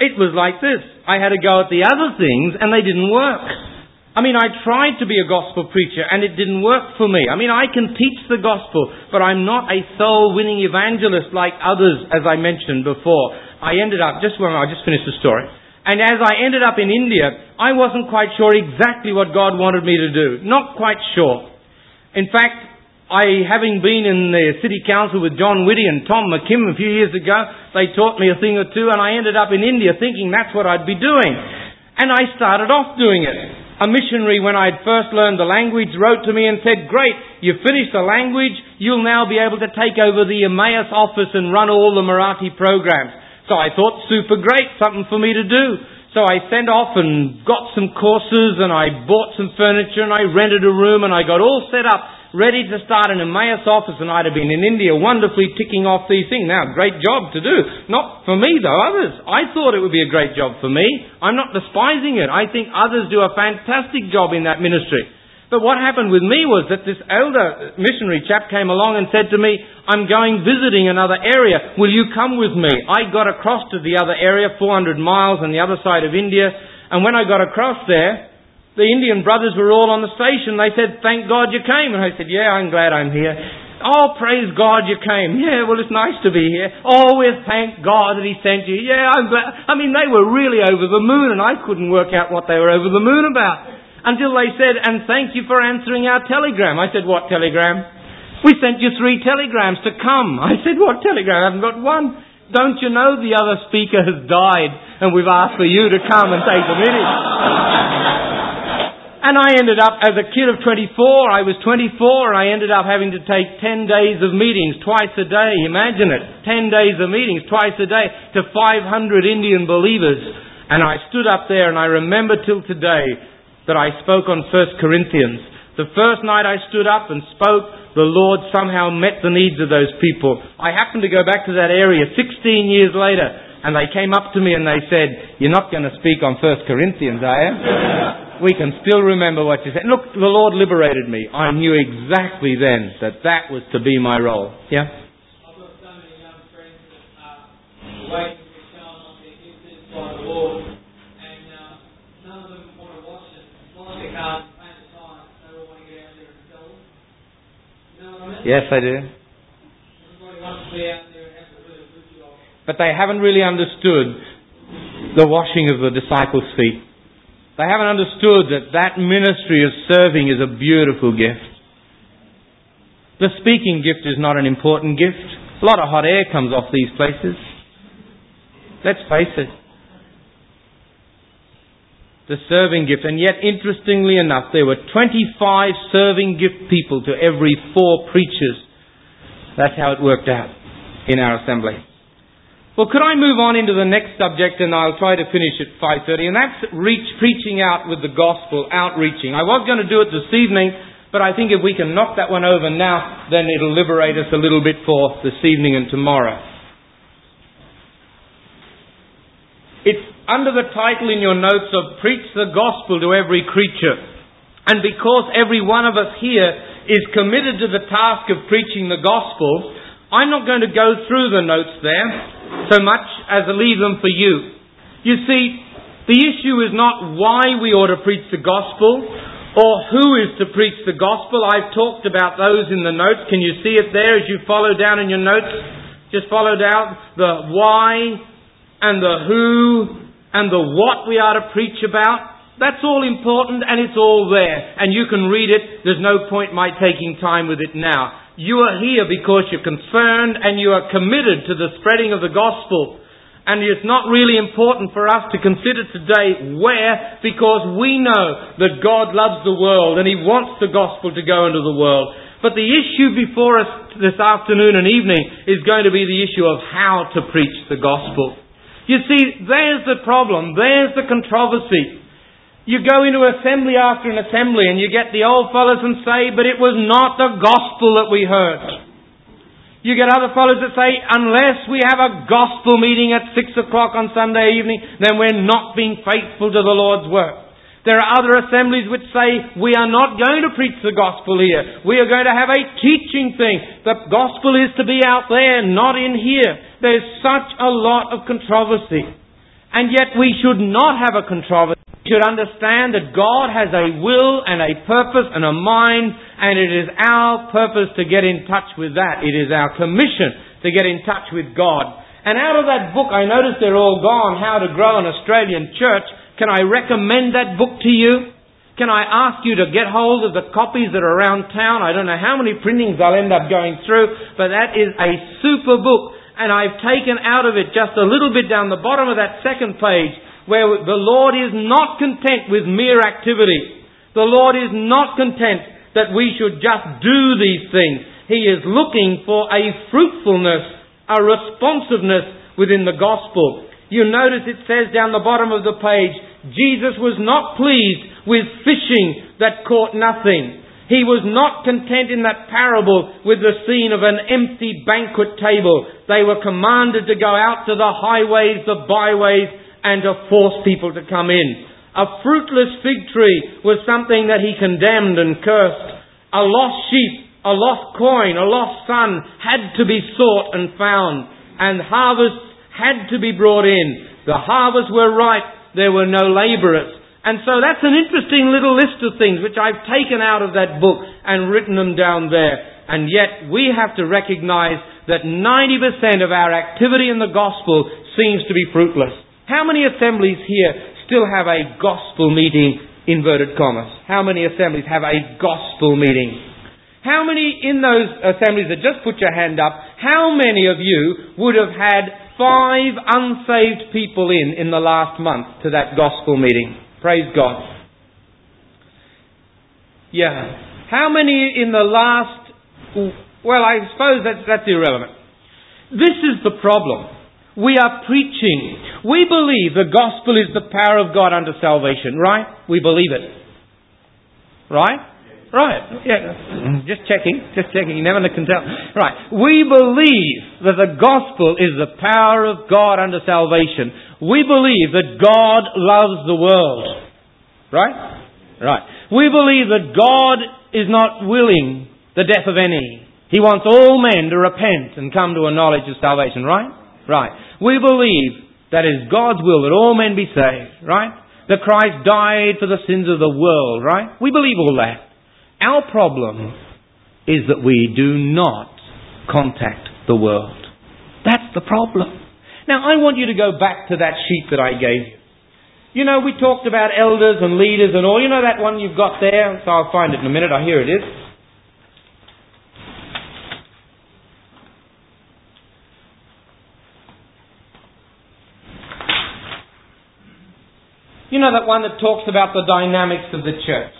It was like this. I had to go at the other things and they didn't work. I mean, I tried to be a gospel preacher and it didn't work for me. I mean, I can teach the gospel, but I'm not a soul-winning evangelist like others, as I mentioned before. I ended up, I'll just finish the story. And as I ended up in India, I wasn't quite sure exactly what God wanted me to do. Not quite sure. In fact, having been in the city council with John Whitty and Tom McKim a few years ago, they taught me a thing or two and I ended up in India thinking that's what I'd be doing. And I started off doing it. A missionary, when I'd first learned the language, wrote to me and said, "Great, you've finished the language, you'll now be able to take over the Emmaus office and run all the Marathi programs." So I thought, super great, something for me to do. So I sent off and got some courses and I bought some furniture and I rented a room and I got all set up, ready to start an Emmaus office, and I'd have been in India wonderfully ticking off these things. Now, great job to do. Not for me though, others. I thought it would be a great job for me. I'm not despising it. I think others do a fantastic job in that ministry. But what happened with me was that this elder missionary chap came along and said to me, "I'm going visiting another area. Will you come with me?" I got across to the other area, 400 miles on the other side of India. And when I got across there, the Indian brothers were all on the station. They said, "Thank God you came." And I said, "Yeah, I'm glad I'm here." "Oh, praise God you came." "Yeah, well, it's nice to be here." "Oh, we thank God that He sent you." "Yeah, I'm glad." I mean, they were really over the moon and I couldn't work out what they were over the moon about. Until they said, "And thank you for answering our telegram." I said, "What telegram?" "We sent you 3 telegrams to come." I said, "What telegram? I haven't got one." "Don't you know the other speaker has died and we've asked for you to come and take the meeting?" And I ended up, as a kid of 24, I was 24, and I ended up having to take 10 days of meetings twice a day. Imagine it. 10 days of meetings twice a day to 500 Indian believers. And I stood up there and I remember till today that I spoke on 1 Corinthians. The first night I stood up and spoke, the Lord somehow met the needs of those people. I happened to go back to that area 16 years later, and they came up to me and they said, "You're not going to speak on 1 Corinthians, are you?" "We can still remember what you said." Look, the Lord liberated me. I knew exactly then that that was to be my role. Yeah? I've got so many young friends that are waiting to be shown on their gifted by the Lord, and none of them want to watch it. It's not like they can't paint the time. They all want to get out there and sell them. You know what I mean? Yes, I do. Everybody wants to be out there and have a really good job. But they haven't really understood the washing of the disciples' feet. They haven't understood that that ministry of serving is a beautiful gift. The speaking gift is not an important gift. A lot of hot air comes off these places. Let's face it. The serving gift. And yet, interestingly enough, there were 25 serving gift people to every 4 preachers. That's how it worked out in our assembly. Well, could I move on into the next subject, and I'll try to finish at 5:30, and that's preaching out with the gospel, outreaching. I was going to do it this evening, but I think if we can knock that one over now, then it'll liberate us a little bit for this evening and tomorrow. It's under the title in your notes of "Preach the Gospel to Every Creature." And because every one of us here is committed to the task of preaching the gospel, I'm not going to go through the notes there so much as to leave them for you. You see, the issue is not why we ought to preach the gospel or who is to preach the gospel. I've talked about those in the notes. Can you see it there as you follow down in your notes? Just follow down the why and the who and the what we are to preach about. That's all important and it's all there. And you can read it. There's no point my taking time with it now. You are here because you're concerned and you are committed to the spreading of the gospel. And it's not really important for us to consider today where, because we know that God loves the world and He wants the gospel to go into the world. But the issue before us this afternoon and evening is going to be the issue of how to preach the gospel. You see, there's the problem. There's the controversy. You go into assembly after an assembly and you get the old fellows and say, "But it was not the gospel that we heard." You get other fellows that say, "Unless we have a gospel meeting at 6 o'clock on Sunday evening, then we're not being faithful to the Lord's work." There are other assemblies which say, "We are not going to preach the gospel here. We are going to have a teaching thing. The gospel is to be out there, not in here." There's such a lot of controversy. And yet we should not have a controversy. We should understand that God has a will and a purpose and a mind, and it is our purpose to get in touch with that. It is our commission to get in touch with God. And out of that book, I noticed they're all gone, How to Grow an Australian Church. Can I recommend that book to you? Can I ask you to get hold of the copies that are around town? I don't know how many printings I'll end up going through, but that is a super book. And I've taken out of it just a little bit down the bottom of that second page, where the Lord is not content with mere activity. The Lord is not content that we should just do these things. He is looking for a fruitfulness, a responsiveness within the gospel. You notice it says down the bottom of the page, Jesus was not pleased with fishing that caught nothing. He was not content in that parable with the scene of an empty banquet table. They were commanded to go out to the highways, the byways, and to force people to come in. A fruitless fig tree was something that he condemned and cursed. A lost sheep, a lost coin, a lost son had to be sought and found. And harvests had to be brought in. The harvests were ripe. There were no labourers. And so that's an interesting little list of things which I've taken out of that book and written them down there. And yet we have to recognise that 90% of our activity in the gospel seems to be fruitless. How many assemblies here still have a gospel meeting, inverted commas? How many assemblies have a gospel meeting? How many in those assemblies that just put your hand up, how many of you would have had 5 unsaved people in the last month to that gospel meeting? Praise God. Yeah. How many in the last... Well, I suppose that's irrelevant. This is the problem. We are preaching. We believe the gospel is the power of God unto salvation, right? We believe it. Right? Right. Yeah. Just checking. You never can tell. Right. We believe that the gospel is the power of God unto salvation. We believe that God loves the world. Right? Right. We believe that God is not willing the death of any. He wants all men to repent and come to a knowledge of salvation. Right? Right. We believe that it is God's will that all men be saved. Right? That Christ died for the sins of the world. Right? We believe all that. Our problem is that we do not contact the world. That's the problem. Now, I want you to go back to that sheet that I gave you. You know, we talked about elders and leaders and all. You know that one you've got there? So I'll find it in a minute. Here it is. You know that one that talks about the dynamics of the church?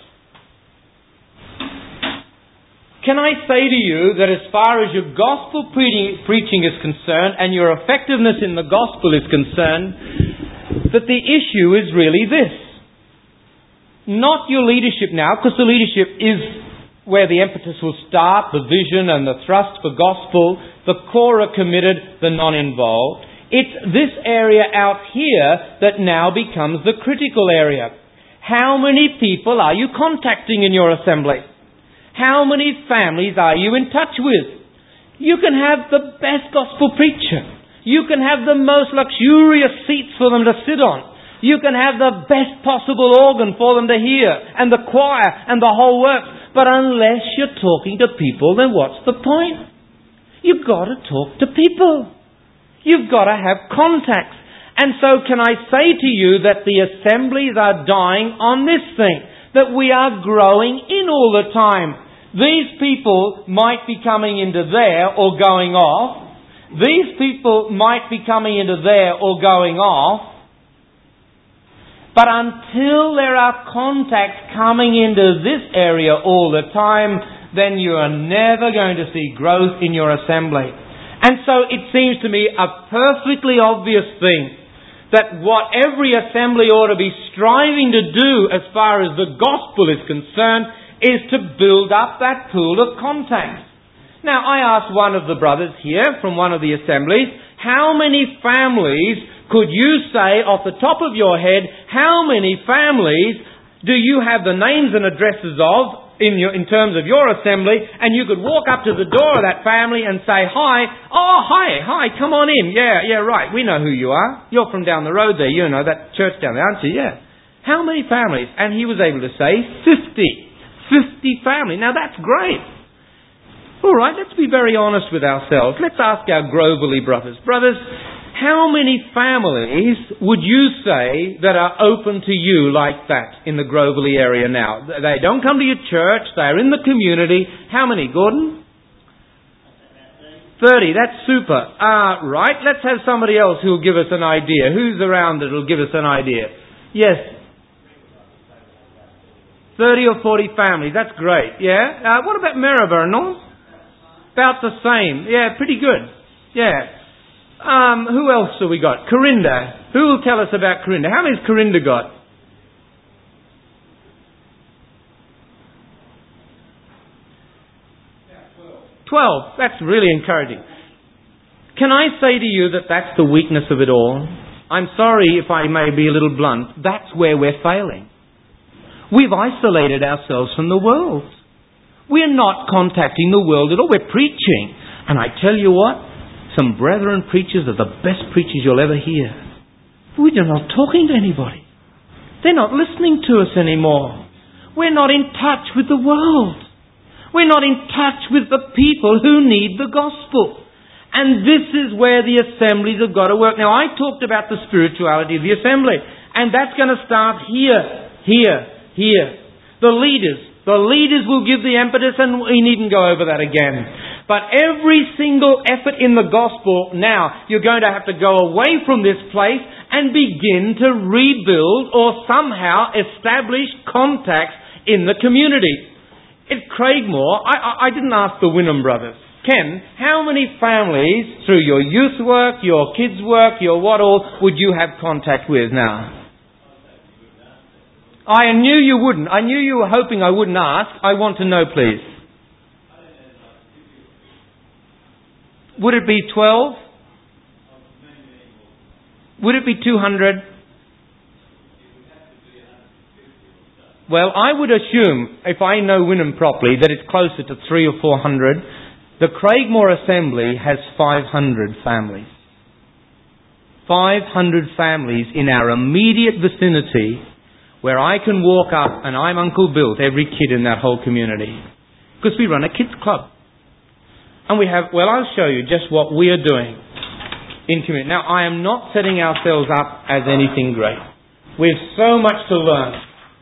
Can I say to you that as far as your gospel preaching is concerned and your effectiveness in the gospel is concerned, that the issue is really this. Not your leadership now, because the leadership is where the impetus will start, the vision and the thrust for gospel. The core are committed, the non-involved. It's this area out here that now becomes the critical area. How many people are you contacting in your assembly? How many families are you in touch with? You can have the best gospel preacher. You can have the most luxurious seats for them to sit on. You can have the best possible organ for them to hear, and the choir, and the whole works. But unless you're talking to people, then what's the point? You've got to talk to people. You've got to have contacts. And so can I say to you that the assemblies are dying on this thing? That we are growing in all the time. These people might be coming into there or going off. These people might be coming into there or going off. But until there are contacts coming into this area all the time, then you are never going to see growth in your assembly. And so it seems to me a perfectly obvious thing that what every assembly ought to be striving to do as far as the gospel is concerned is to build up that pool of contacts. Now, I asked one of the brothers here from one of the assemblies, how many families could you say off the top of your head, how many families do you have the names and addresses of in terms of your assembly, and you could walk up to the door of that family and say, hi, oh, hi, come on in. Yeah, right, we know who you are. You're from down the road there, you know, that church down there, aren't you? Yeah. How many families? And he was able to say 50 families. Now that's great. All right, let's be very honest with ourselves. Let's ask our Groverley brothers. Brothers, how many families would you say that are open to you like that in the Groverley area now? They don't come to your church, they're in the community. How many, Gordon? 30, that's super. Right, let's have somebody else who'll give us an idea. Who's around that'll give us an idea? Yes. 30 or 40 families, that's great. Yeah? What about Maryborough, Norm? About the same. Yeah, pretty good. Yeah. Who else have we got? Corinda. Who will tell us about Corinda? How many has Corinda got? 12. That's really encouraging. Can I say to you that that's the weakness of it all? I'm sorry if I may be a little blunt. That's where we're failing. We've isolated ourselves from the world. We're not contacting the world at all. We're preaching. And I tell you what, some brethren preachers are the best preachers you'll ever hear. We're not talking to anybody. They're not listening to us anymore. We're not in touch with the world. We're not in touch with the people who need the gospel. And this is where the assemblies have got to work. Now, I talked about the spirituality of the assembly. And that's going to start here. The leaders will give the impetus, and we needn't go over that again. But every single effort in the gospel now, you're going to have to go away from this place and begin to rebuild or somehow establish contacts in the community. At Craigmore, I didn't ask the Wynnum brothers. Ken, how many families through your youth work, your kids work, your what all, would you have contact with now? I knew you wouldn't. I knew you were hoping I wouldn't ask. I want to know, please. Would it be 12? Would it be 200? Well, I would assume, if I know Wynnum properly, that it's closer to 300 or 400. The Craigmore Assembly has 500 families. 500 families in our immediate vicinity where I can walk up and I'm Uncle Bill to every kid in that whole community. Because we run a kids club. And we have, well, I'll show you just what we are doing in community. Now, I am not setting ourselves up as anything great. We have so much to learn.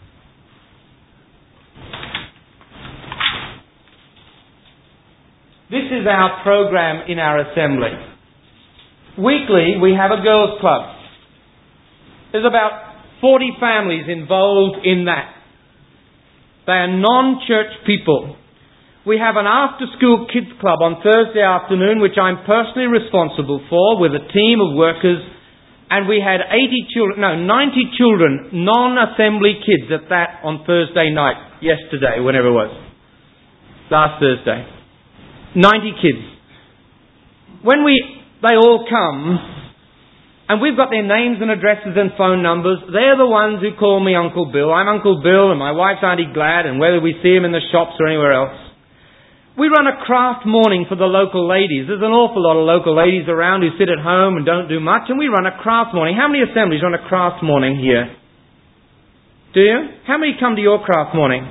This is our program in our assembly. Weekly, we have a girls' club. There's about 40 families involved in that. They are non-church people. We have an after-school kids club on Thursday afternoon, which I'm personally responsible for, with a team of workers. And we had 90 children, non-assembly kids at that on Thursday night, yesterday, whenever it was. Last Thursday. 90 kids. When they all come, and we've got their names and addresses and phone numbers, they're the ones who call me Uncle Bill. I'm Uncle Bill, and my wife's Auntie Glad, and whether we see them in the shops or anywhere else. We run a craft morning for the local ladies. There's an awful lot of local ladies around who sit at home and don't do much, and we run a craft morning. How many assemblies run a craft morning here? Do you? How many come to your craft morning?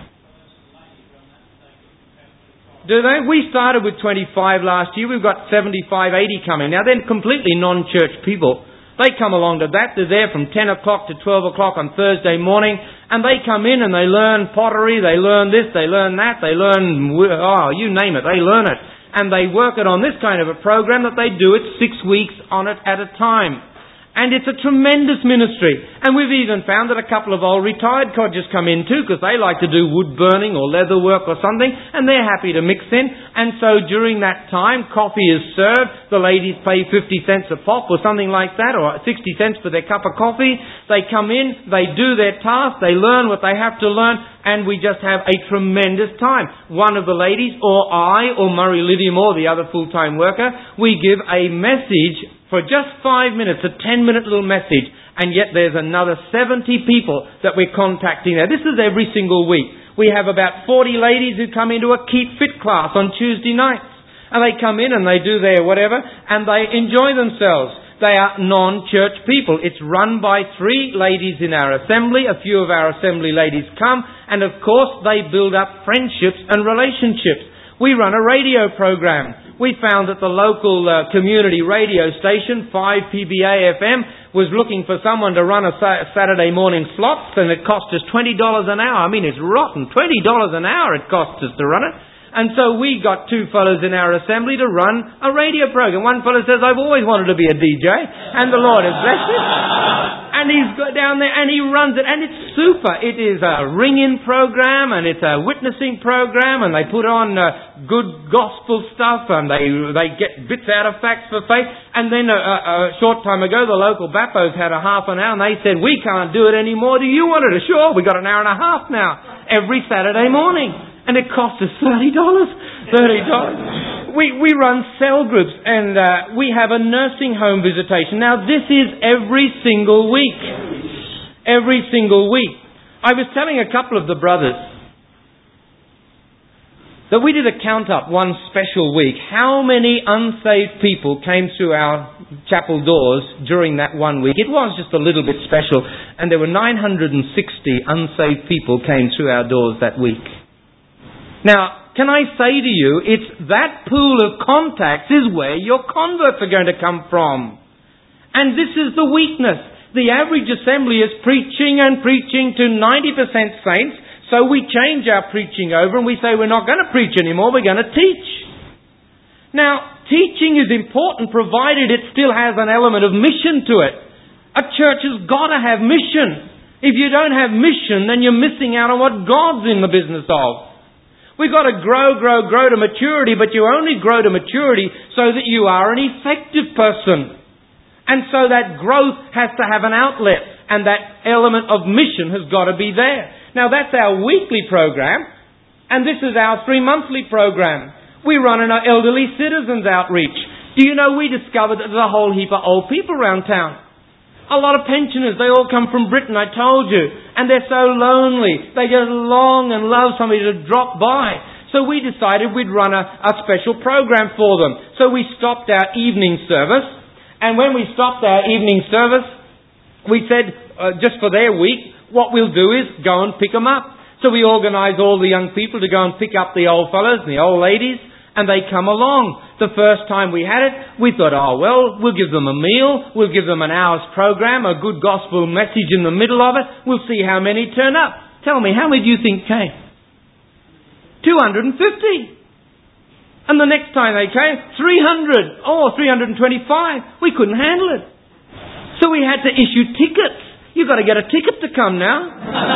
Do they? We started with 25 last year. We've got 75, 80 coming. Now, they're completely non-church people. They come along to that. They're there from 10 o'clock to 12 o'clock on Thursday morning. And they come in and they learn pottery. They learn this. They learn that. They learn, you name it. They learn it. And they work it on this kind of a program that they do it 6 weeks on it at a time. And it's a tremendous ministry. And we've even found that a couple of old retired codgers come in too, because they like to do wood burning or leather work or something, and they're happy to mix in. And so during that time, coffee is served. The ladies pay 50 cents a pop or something like that, or 60 cents for their cup of coffee. They come in, they do their task, they learn what they have to learn, and we just have a tremendous time. One of the ladies, or I, or Murray Liddiamore, the other full-time worker, we give a message for just 5 minutes, a 10-minute little message, and yet there's another 70 people that we're contacting there. This is every single week. We have about 40 ladies who come into a Keep Fit class on Tuesday nights. And they come in and they do their whatever, and they enjoy themselves. They are non-church people. It's run by 3 ladies in our assembly. A few of our assembly ladies come, and of course they build up friendships and relationships. We run a radio program. We found that the local community radio station, 5PBA FM, was looking for someone to run a Saturday morning slot, and it cost us $20 an hour. I mean, it's rotten. $20 an hour it costs us to run it. And so we got 2 fellows in our assembly to run a radio program. One fellow says, I've always wanted to be a DJ, and the Lord has blessed him. And he's got down there and he runs it, and it's super. It is a ring-in program, and it's a witnessing program, and they put on good gospel stuff, and they get bits out of Facts for Faith. And then a short time ago, the local Bappos had a half an hour, and they said, we can't do it anymore. Do you want it? Sure, we got an hour and a half now, every Saturday morning. And it cost us $30. We run cell groups, and we have a nursing home visitation. Now, this is every single week. Every single week. I was telling a couple of the brothers that we did a count up one special week. How many unsaved people came through our chapel doors during that one week? It was just a little bit special. And there were 960 unsaved people came through our doors that week. Now, can I say to you, it's that pool of contacts is where your converts are going to come from. And this is the weakness. The average assembly is preaching and preaching to 90% saints, so we change our preaching over and we say we're not going to preach anymore, we're going to teach. Now, teaching is important provided it still has an element of mission to it. A church has got to have mission. If you don't have mission, then you're missing out on what God's in the business of. We've got to grow to maturity, but you only grow to maturity so that you are an effective person. And so that growth has to have an outlet, and that element of mission has got to be there. Now that's our weekly program, and this is our 3-monthly program. We run an elderly citizens outreach. Do you know we discovered that there's a whole heap of old people around town? A lot of pensioners, they all come from Britain, I told you. And they're so lonely. They just long and love somebody to drop by. So we decided we'd run a special program for them. So we stopped our evening service. And when we stopped our evening service, we said, just for their week, what we'll do is go and pick them up. So we organised all the young people to go and pick up the old fellows and the old ladies. And they come along. The first time we had it, we thought, we'll give them a meal, we'll give them an hour's program, a good gospel message in the middle of it, we'll see how many turn up. Tell me, how many do you think came? 250. And the next time they came, 300. 325. We couldn't handle it. So we had to issue tickets. You've got to get a ticket to come now.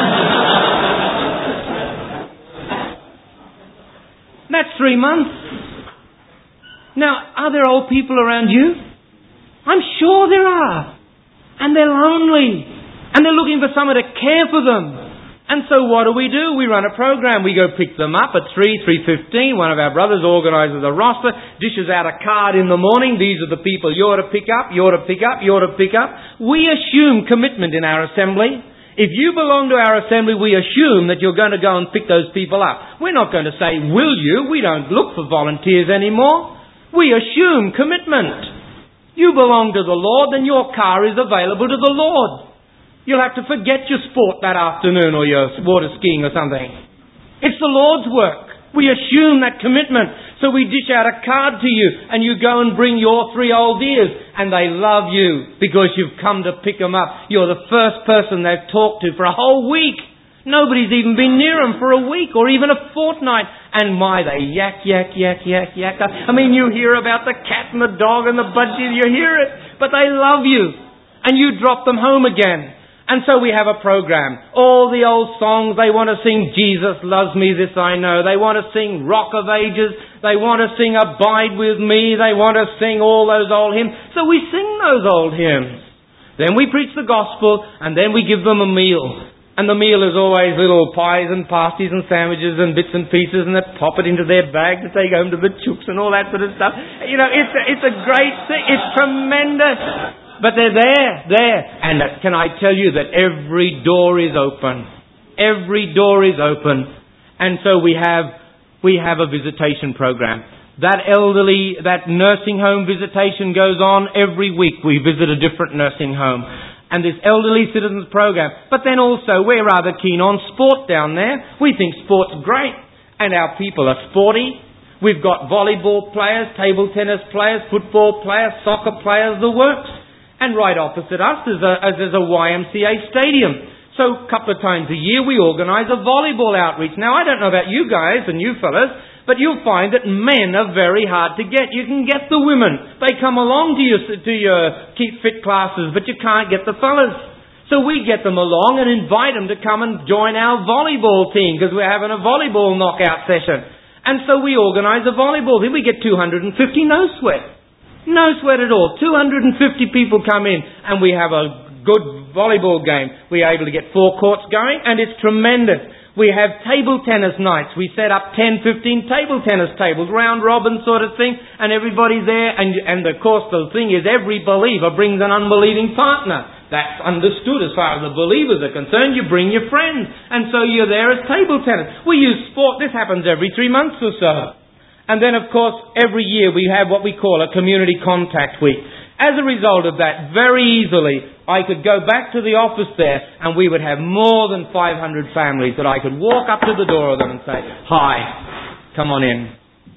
That's 3 months. Now, are there old people around you? I'm sure there are. And they're lonely. And they're looking for someone to care for them. And so what do? We run a program. We go pick them up at 3:15. One of our brothers organises a roster, dishes out a card in the morning. These are the people you're to pick up, you're to pick up, you're to pick up. We assume commitment in our assembly. If you belong to our assembly, we assume that you're going to go and pick those people up. We're not going to say, will you? We don't look for volunteers anymore. We assume commitment. You belong to the Lord, then your car is available to the Lord. You'll have to forget your sport that afternoon or your water skiing or something. It's the Lord's work. We assume that commitment. So we dish out a card to you and you go and bring your 3 old dears and they love you because you've come to pick them up. You're the first person they've talked to for a whole week. Nobody's even been near them for a week or even a fortnight. And they yak. I mean, you hear about the cat and the dog and the budgie, you hear it. But they love you. And you drop them home again. And so we have a program. All the old songs, they want to sing Jesus Loves Me, This I Know. They want to sing Rock of Ages. They want to sing Abide With Me. They want to sing all those old hymns. So we sing those old hymns. Then we preach the gospel and then we give them a meal. And the meal is always little pies and pasties and sandwiches and bits and pieces, and they pop it into their bag to take home to the chooks and all that sort of stuff. You know, it's a great thing. It's tremendous. But they're there. And can I tell you that every door is open. Every door is open. And so we have a visitation program. That nursing home visitation goes on every week. We visit a different nursing home. And this elderly citizens program. But then also we're rather keen on sport down there. We think sport's great. And our people are sporty. We've got volleyball players, table tennis players, football players, soccer players, the works. And right opposite us is a YMCA stadium. So a couple of times a year we organise a volleyball outreach. Now I don't know about you guys and you fellas, but you'll find that men are very hard to get. You can get the women. They come along to your keep fit classes, but you can't get the fellas. So we get them along and invite them to come and join our volleyball team because we're having a volleyball knockout session. And so we organise a volleyball team. We get 250, no sweat. No sweat at all. 250 people come in and we have a good volleyball game. We're able to get 4 courts going and it's tremendous. We have table tennis nights. We set up 10, 15 table tennis tables, round robin sort of thing, and everybody's there. And of course the thing is every believer brings an unbelieving partner. That's understood as far as the believers are concerned. You bring your friends. And so you're there as table tennis. We use sport. This happens every 3 months or so. And then of course every year we have what we call a community contact week. As a result of that, very easily, I could go back to the office there and we would have more than 500 families that I could walk up to the door of them and say, "Hi, come on in.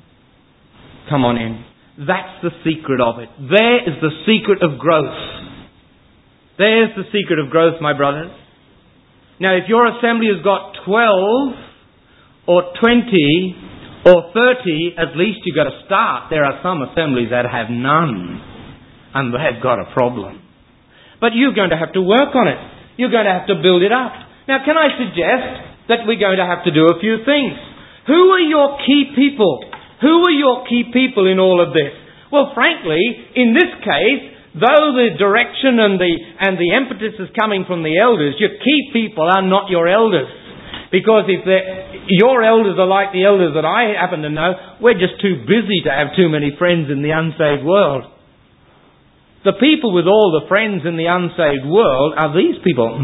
Come on in." That's the secret of it. There is the secret of growth. There's the secret of growth, my brothers. Now, if your assembly has got 12 or 20 or 30, at least you've got to start. There are some assemblies that have none. And they've got a problem. But you're going to have to work on it. You're going to have to build it up. Now, can I suggest that we're going to have to do a few things? Who are your key people? Who are your key people in all of this? Well, frankly, in this case, though the direction and the impetus is coming from the elders, your key people are not your elders. Because if your elders are like the elders that I happen to know, we're just too busy to have too many friends in the unsaved world. The people with all the friends in the unsaved world are these people.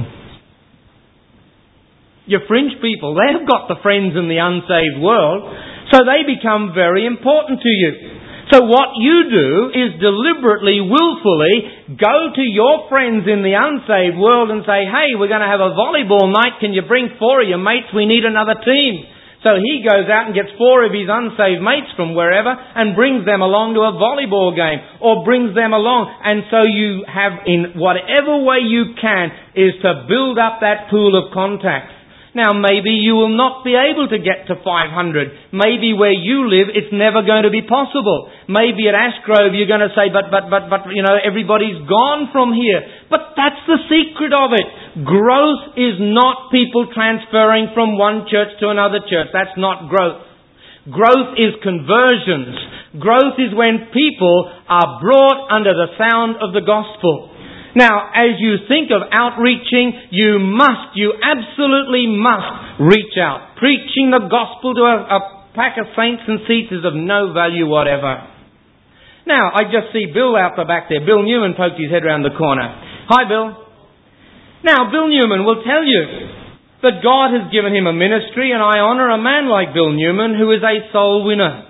Your fringe people, they've got the friends in the unsaved world, so they become very important to you. So what you do is deliberately, willfully go to your friends in the unsaved world and say, "Hey, we're going to have a volleyball night. Can you bring 4 of your mates? We need another team." So he goes out and gets 4 of his unsaved mates from wherever and brings them along to a volleyball game or brings them along. And so you have, in whatever way you can, is to build up that pool of contacts. Now maybe you will not be able to get to 500. Maybe where you live it's never going to be possible. Maybe at Ashgrove you're going to say, but everybody's gone from here. But that's the secret of it. Growth is not people transferring from one church to another church. That's not growth. Growth is conversions. Growth is when people are brought under the sound of the gospel. Now, as you think of outreaching, you absolutely must reach out. Preaching the gospel to a pack of saints and seats is of no value whatever. Now, I just see Bill out the back there. Bill Newman poked his head around the corner. Hi, Bill. Now, Bill Newman will tell you that God has given him a ministry, and I honour a man like Bill Newman who is a soul winner.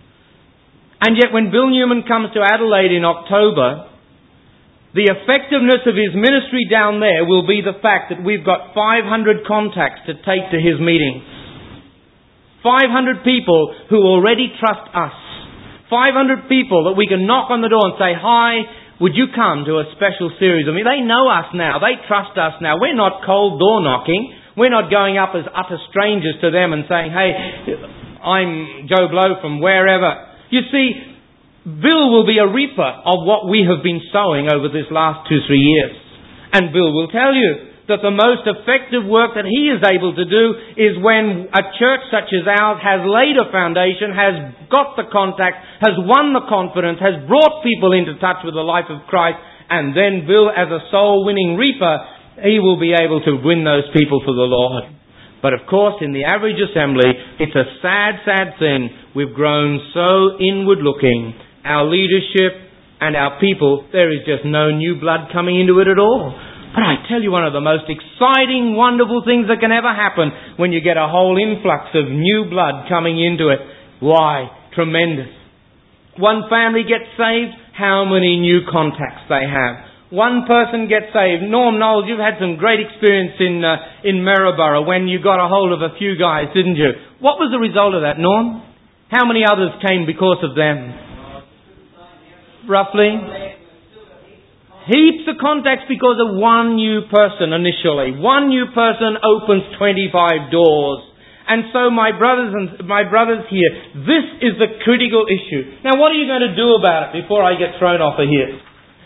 And yet when Bill Newman comes to Adelaide in October, the effectiveness of his ministry down there will be the fact that we've got 500 contacts to take to his meetings. 500 people who already trust us. 500 people that we can knock on the door and say, "Hi, would you come to a special series of me?" They know us now. They trust us now. We're not cold door knocking. We're not going up as utter strangers to them and saying, "Hey, I'm Joe Blow from wherever." You see, Bill will be a reaper of what we have been sowing over this last 2-3 years. And Bill will tell you that the most effective work that he is able to do is when a church such as ours has laid a foundation, has got the contact, has won the confidence, has brought people into touch with the life of Christ, and then Bill, as a soul-winning reaper, he will be able to win those people for the Lord. But of course, in the average assembly, it's a sad, sad thing. We've grown so inward-looking. Our leadership and our people, there is just no new blood coming into it at all. But I tell you, one of the most exciting, wonderful things that can ever happen when you get a whole influx of new blood coming into it. Why? Tremendous. One family gets saved, how many new contacts they have. One person gets saved. Norm Knowles, you've had some great experience in Maryborough when you got a hold of a few guys, didn't you? What was the result of that, Norm? How many others came because of them? Roughly? Heaps of contacts because of one new person initially. One new person opens 25 doors. And so my brothers here, this is the critical issue. Now what are you going to do about it before I get thrown off of here?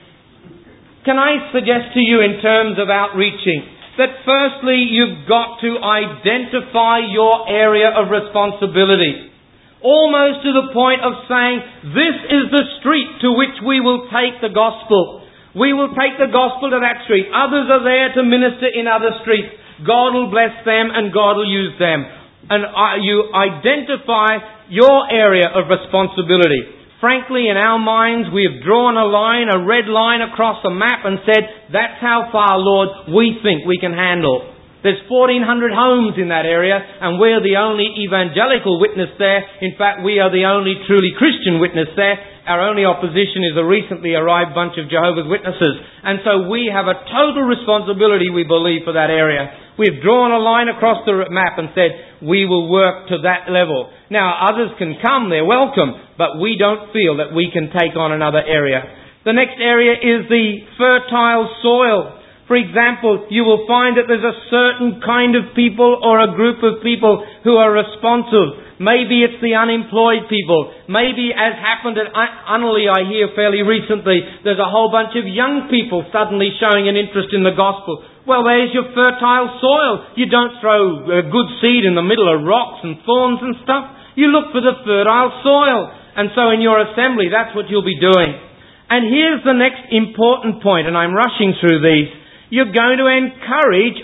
Can I suggest to you in terms of outreaching that firstly you've got to identify your area of responsibility. Almost to the point of saying, this is the street to which we will take the gospel. We will take the gospel to that street. Others are there to minister in other streets. God will bless them and God will use them. And you identify your area of responsibility. Frankly, in our minds, we have drawn a line, a red line across the map and said, that's how far, Lord, we think we can handle. There's 1,400 homes in that area, and we're the only evangelical witness there. In fact, we are the only truly Christian witness there. Our only opposition is a recently arrived bunch of Jehovah's Witnesses. And so we have a total responsibility, we believe, for that area. We've drawn a line across the map and said, we will work to that level. Now, others can come, they're welcome, but we don't feel that we can take on another area. The next area is the fertile soil. For example, you will find that there's a certain kind of people or a group of people who are responsive. Maybe it's the unemployed people. Maybe, as happened at Unley, I hear fairly recently, there's a whole bunch of young people suddenly showing an interest in the gospel. Well, there's your fertile soil. You don't throw a good seed in the middle of rocks and thorns and stuff. You look for the fertile soil. And so in your assembly, that's what you'll be doing. And here's the next important point, and I'm rushing through these. You're going to encourage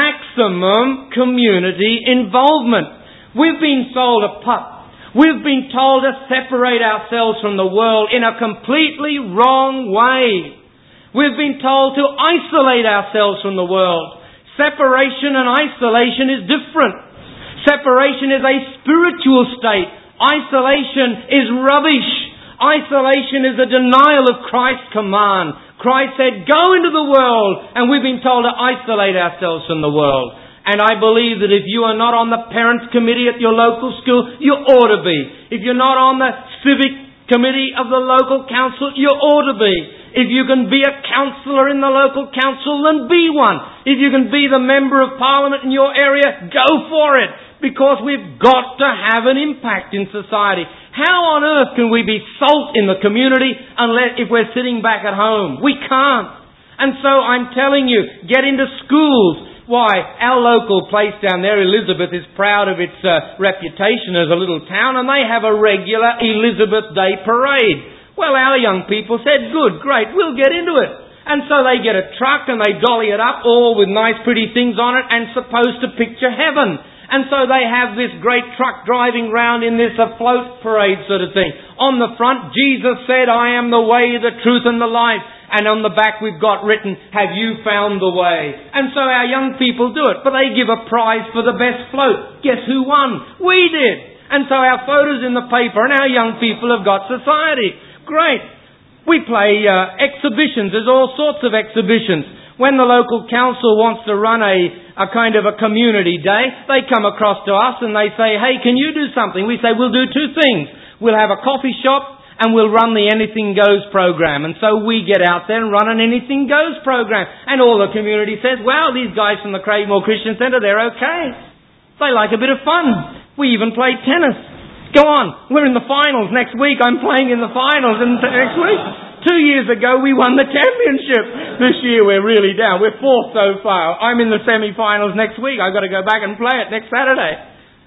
maximum community involvement. We've been sold a pup. We've been told to separate ourselves from the world in a completely wrong way. We've been told to isolate ourselves from the world. Separation and isolation is different. Separation is a spiritual state. Isolation is rubbish. Isolation is a denial of Christ's command. Christ said, go into the world, and we've been told to isolate ourselves from the world. And I believe that if you are not on the parents' committee at your local school, you ought to be. If you're not on the civic committee of the local council, you ought to be. If you can be a councillor in the local council, then be one. If you can be the member of parliament in your area, go for it. Because we've got to have an impact in society. How on earth can we be salt in the community unless if we're sitting back at home? We can't. And so I'm telling you, get into schools. Why? Our local place down there, Elizabeth, is proud of its reputation as a little town, and they have a regular Elizabeth Day parade. Well, our young people said, good, great, we'll get into it. And so they get a truck and they dolly it up, all with nice pretty things on it, and supposed to picture heaven. And so they have this great truck driving round in this afloat parade sort of thing. On the front, Jesus said, I am the way, the truth and the life. And on the back we've got written, have you found the way? And so our young people do it. But they give a prize for the best float. Guess who won? We did. And so our photos in the paper and our young people have got society. Great. We play exhibitions. There's all sorts of exhibitions. When the local council wants to run a kind of a community day, they come across to us and they say, hey, can you do something? We say, we'll do two things. We'll have a coffee shop and we'll run the Anything Goes program. And so we get out there and run an Anything Goes program. And all the community says, wow, these guys from the Craigmore Christian Centre, they're okay. They like a bit of fun. We even play tennis. Go on, we're in the finals next week. I'm playing in the finals next week. 2 years ago, we won the championship. This year, we're really down. We're fourth so far. I'm in the semi-finals next week. I've got to go back and play it next Saturday.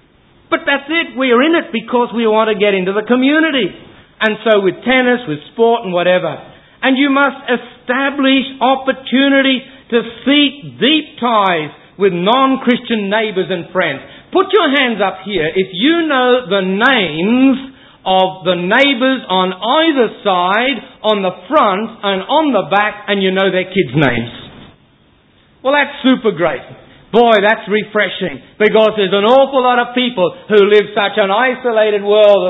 But that's it. We are in it because we want to get into the community. And so with tennis, with sport and whatever. And you must establish opportunity to seek deep ties with non-Christian neighbours and friends. Put your hands up here if you know the names of the neighbours on either side, on the front and on the back, and you know their kids' names. Well, that's super great. Boy, that's refreshing, because there's an awful lot of people who live such an isolated world.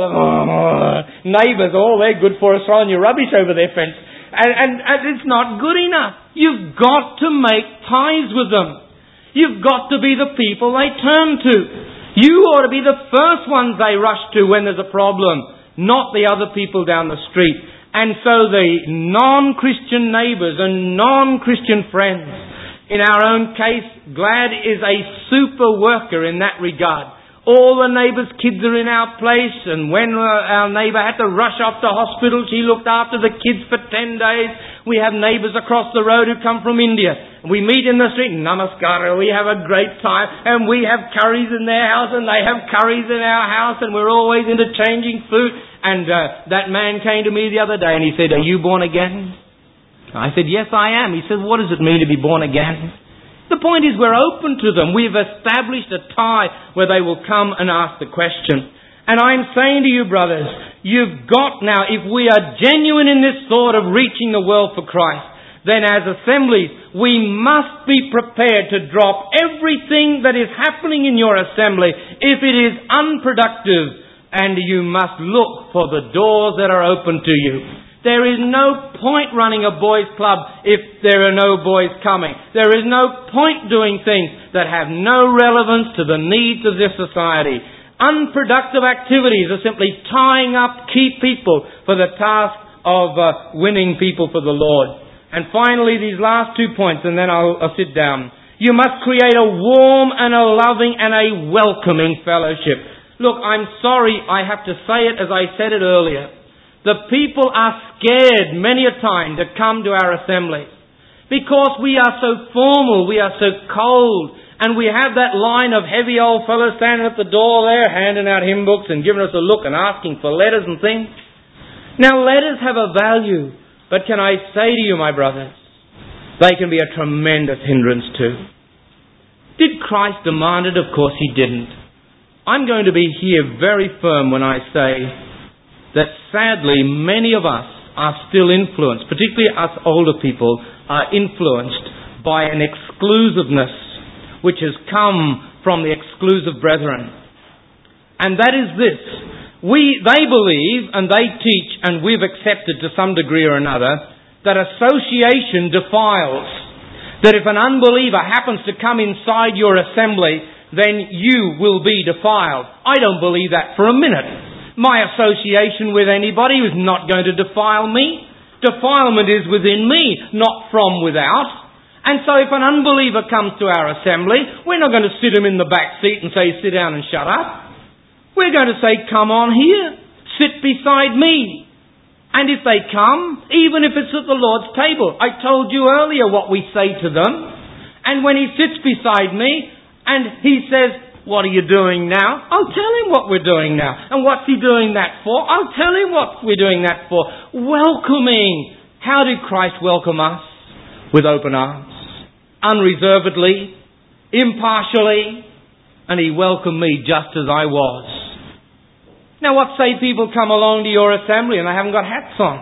Neighbours, they're good for us, throwing your rubbish over their fence. And it's not good enough. You've got to make ties with them. You've got to be the people they turn to. You ought to be the first ones they rush to when there's a problem, not the other people down the street. And so the non-Christian neighbours and non-Christian friends, in our own case, Glad is a super worker in that regard. All the neighbours' kids are in our place, and when our neighbour had to rush off to hospital, she looked after the kids for 10 days. We have neighbours across the road who come from India. We meet in the street, namaskara, we have a great time, and we have curries in their house, and they have curries in our house, and we're always interchanging food. And that man came to me the other day, and he said, "Are you born again?" I said, "Yes, I am." He said, "What does it mean to be born again?" The point is, we're open to them. We've established a tie where they will come and ask the question. And I'm saying to you, brothers, you've got now, if we are genuine in this thought of reaching the world for Christ, then as assemblies, we must be prepared to drop everything that is happening in your assembly if it is unproductive, and you must look for the doors that are open to you. There is no point running a boys' club if there are no boys coming. There is no point doing things that have no relevance to the needs of this society. Unproductive activities are simply tying up key people for the task of winning people for the Lord. And finally, these last 2 points, and then I'll sit down. You must create a warm and a loving and a welcoming fellowship. Look, I'm sorry I have to say it as I said it earlier. The people are scared many a time to come to our assemblies because we are so formal, we are so cold, and we have that line of heavy old fellows standing at the door there, handing out hymn books and giving us a look and asking for letters and things. Now, letters have a value, but can I say to you, my brothers, they can be a tremendous hindrance too. Did Christ demand it? Of course He didn't. I'm going to be here very firm when I say that sadly many of us are still influenced, particularly us older people, are influenced by an exclusiveness which has come from the exclusive brethren. And that is this. They believe and they teach, and we've accepted to some degree or another, that association defiles. That if an unbeliever happens to come inside your assembly, then you will be defiled. I don't believe that for a minute. My association with anybody is not going to defile me. Defilement is within me, not from without. And so if an unbeliever comes to our assembly, we're not going to sit him in the back seat and say, "Sit down and shut up." We're going to say, "Come on here, sit beside me." And if they come, even if it's at the Lord's table, I told you earlier what we say to them. And when he sits beside me and he says, "What are you doing now?" I'll tell him what we're doing now. And what's he doing that for? I'll tell him what we're doing that for. Welcoming. How did Christ welcome us? With open arms. Unreservedly. Impartially. And He welcomed me just as I was. Now what say people come along to your assembly and they haven't got hats on?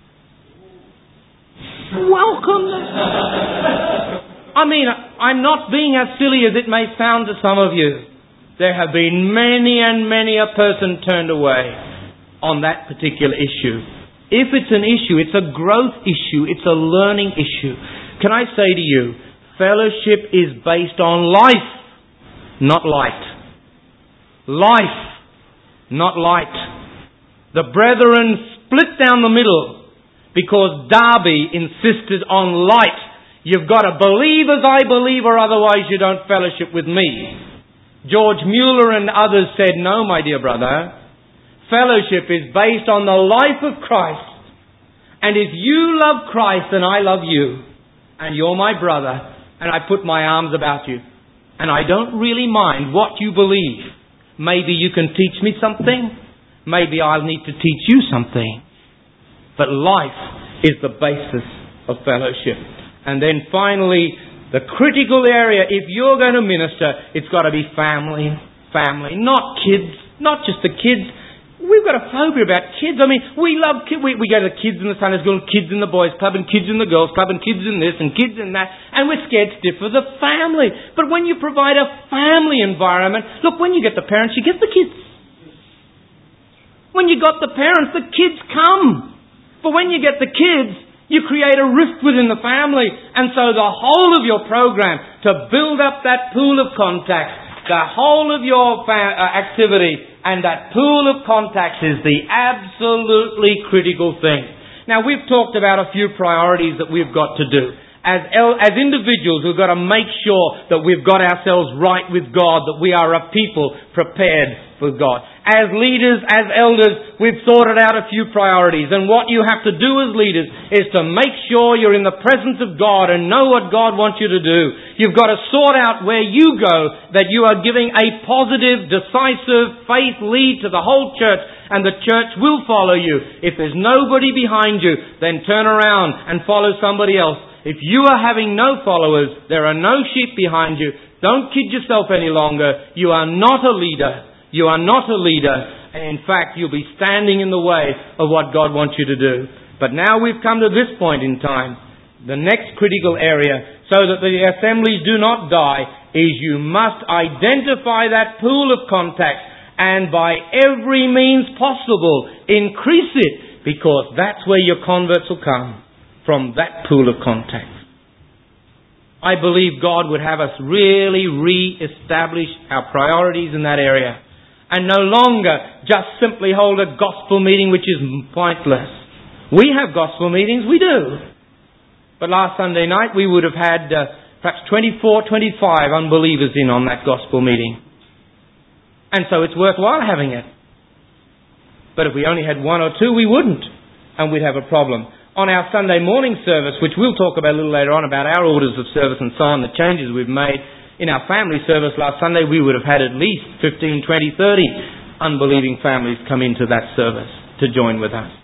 Welcome them. I mean, I'm not being as silly as it may sound to some of you. There have been many and many a person turned away on that particular issue. If it's an issue, it's a growth issue, it's a learning issue. Can I say to you, fellowship is based on life, not light. Life, not light. The brethren split down the middle because Darby insisted on light. You've got to believe as I believe, or otherwise you don't fellowship with me. George Mueller and others said, "No, my dear brother, fellowship is based on the life of Christ. And if you love Christ and I love you, and you're my brother, and I put my arms about you, and I don't really mind what you believe, maybe you can teach me something, maybe I'll need to teach you something. But life is the basis of fellowship." And then finally, the critical area, if you're going to minister, it's got to be family. Family. Not kids. Not just the kids. we've got a phobia about kids. I mean, we love kids. We go to kids in the Sunday school, and kids in the boys' club, and kids in the girls' club, and kids in this, and kids in that, and we're scared stiff of the family. But when you provide a family environment, look, when you get the parents, you get the kids. When you got the parents, the kids come. But when you get the kids, you create a rift within the family. And so the whole of your program to build up that pool of contacts, the whole of your activity and that pool of contacts is the absolutely critical thing. Now, we've talked about a few priorities that we've got to do. As individuals, we've got to make sure that we've got ourselves right with God, that we are a people prepared for God. As leaders, as elders, we've sorted out a few priorities. And what you have to do as leaders is to make sure you're in the presence of God and know what God wants you to do. You've got to sort out where you go, that you are giving a positive, decisive faith lead to the whole church, and the church will follow you. If there's nobody behind you, then turn around and follow somebody else. If you are having no followers, there are no sheep behind you, don't kid yourself any longer. You are not a leader. You are not a leader. And in fact, you'll be standing in the way of what God wants you to do. But now we've come to this point in time. The next critical area, so that the assemblies do not die, is you must identify that pool of contact and by every means possible increase it, because that's where your converts will come. From that pool of contact. I believe God would have us really re-establish our priorities in that area. And no longer just simply hold a gospel meeting which is pointless. We have gospel meetings, we do. But last Sunday night we would have had perhaps 24, 25 unbelievers in on that gospel meeting. And so it's worthwhile having it. But if we only had one or two, we wouldn't. And we'd have a problem. On our Sunday morning service, which we'll talk about a little later on, about our orders of service and so on, the changes we've made, in our family service last Sunday, we would have had at least 15, 20, 30 unbelieving families come into that service to join with us.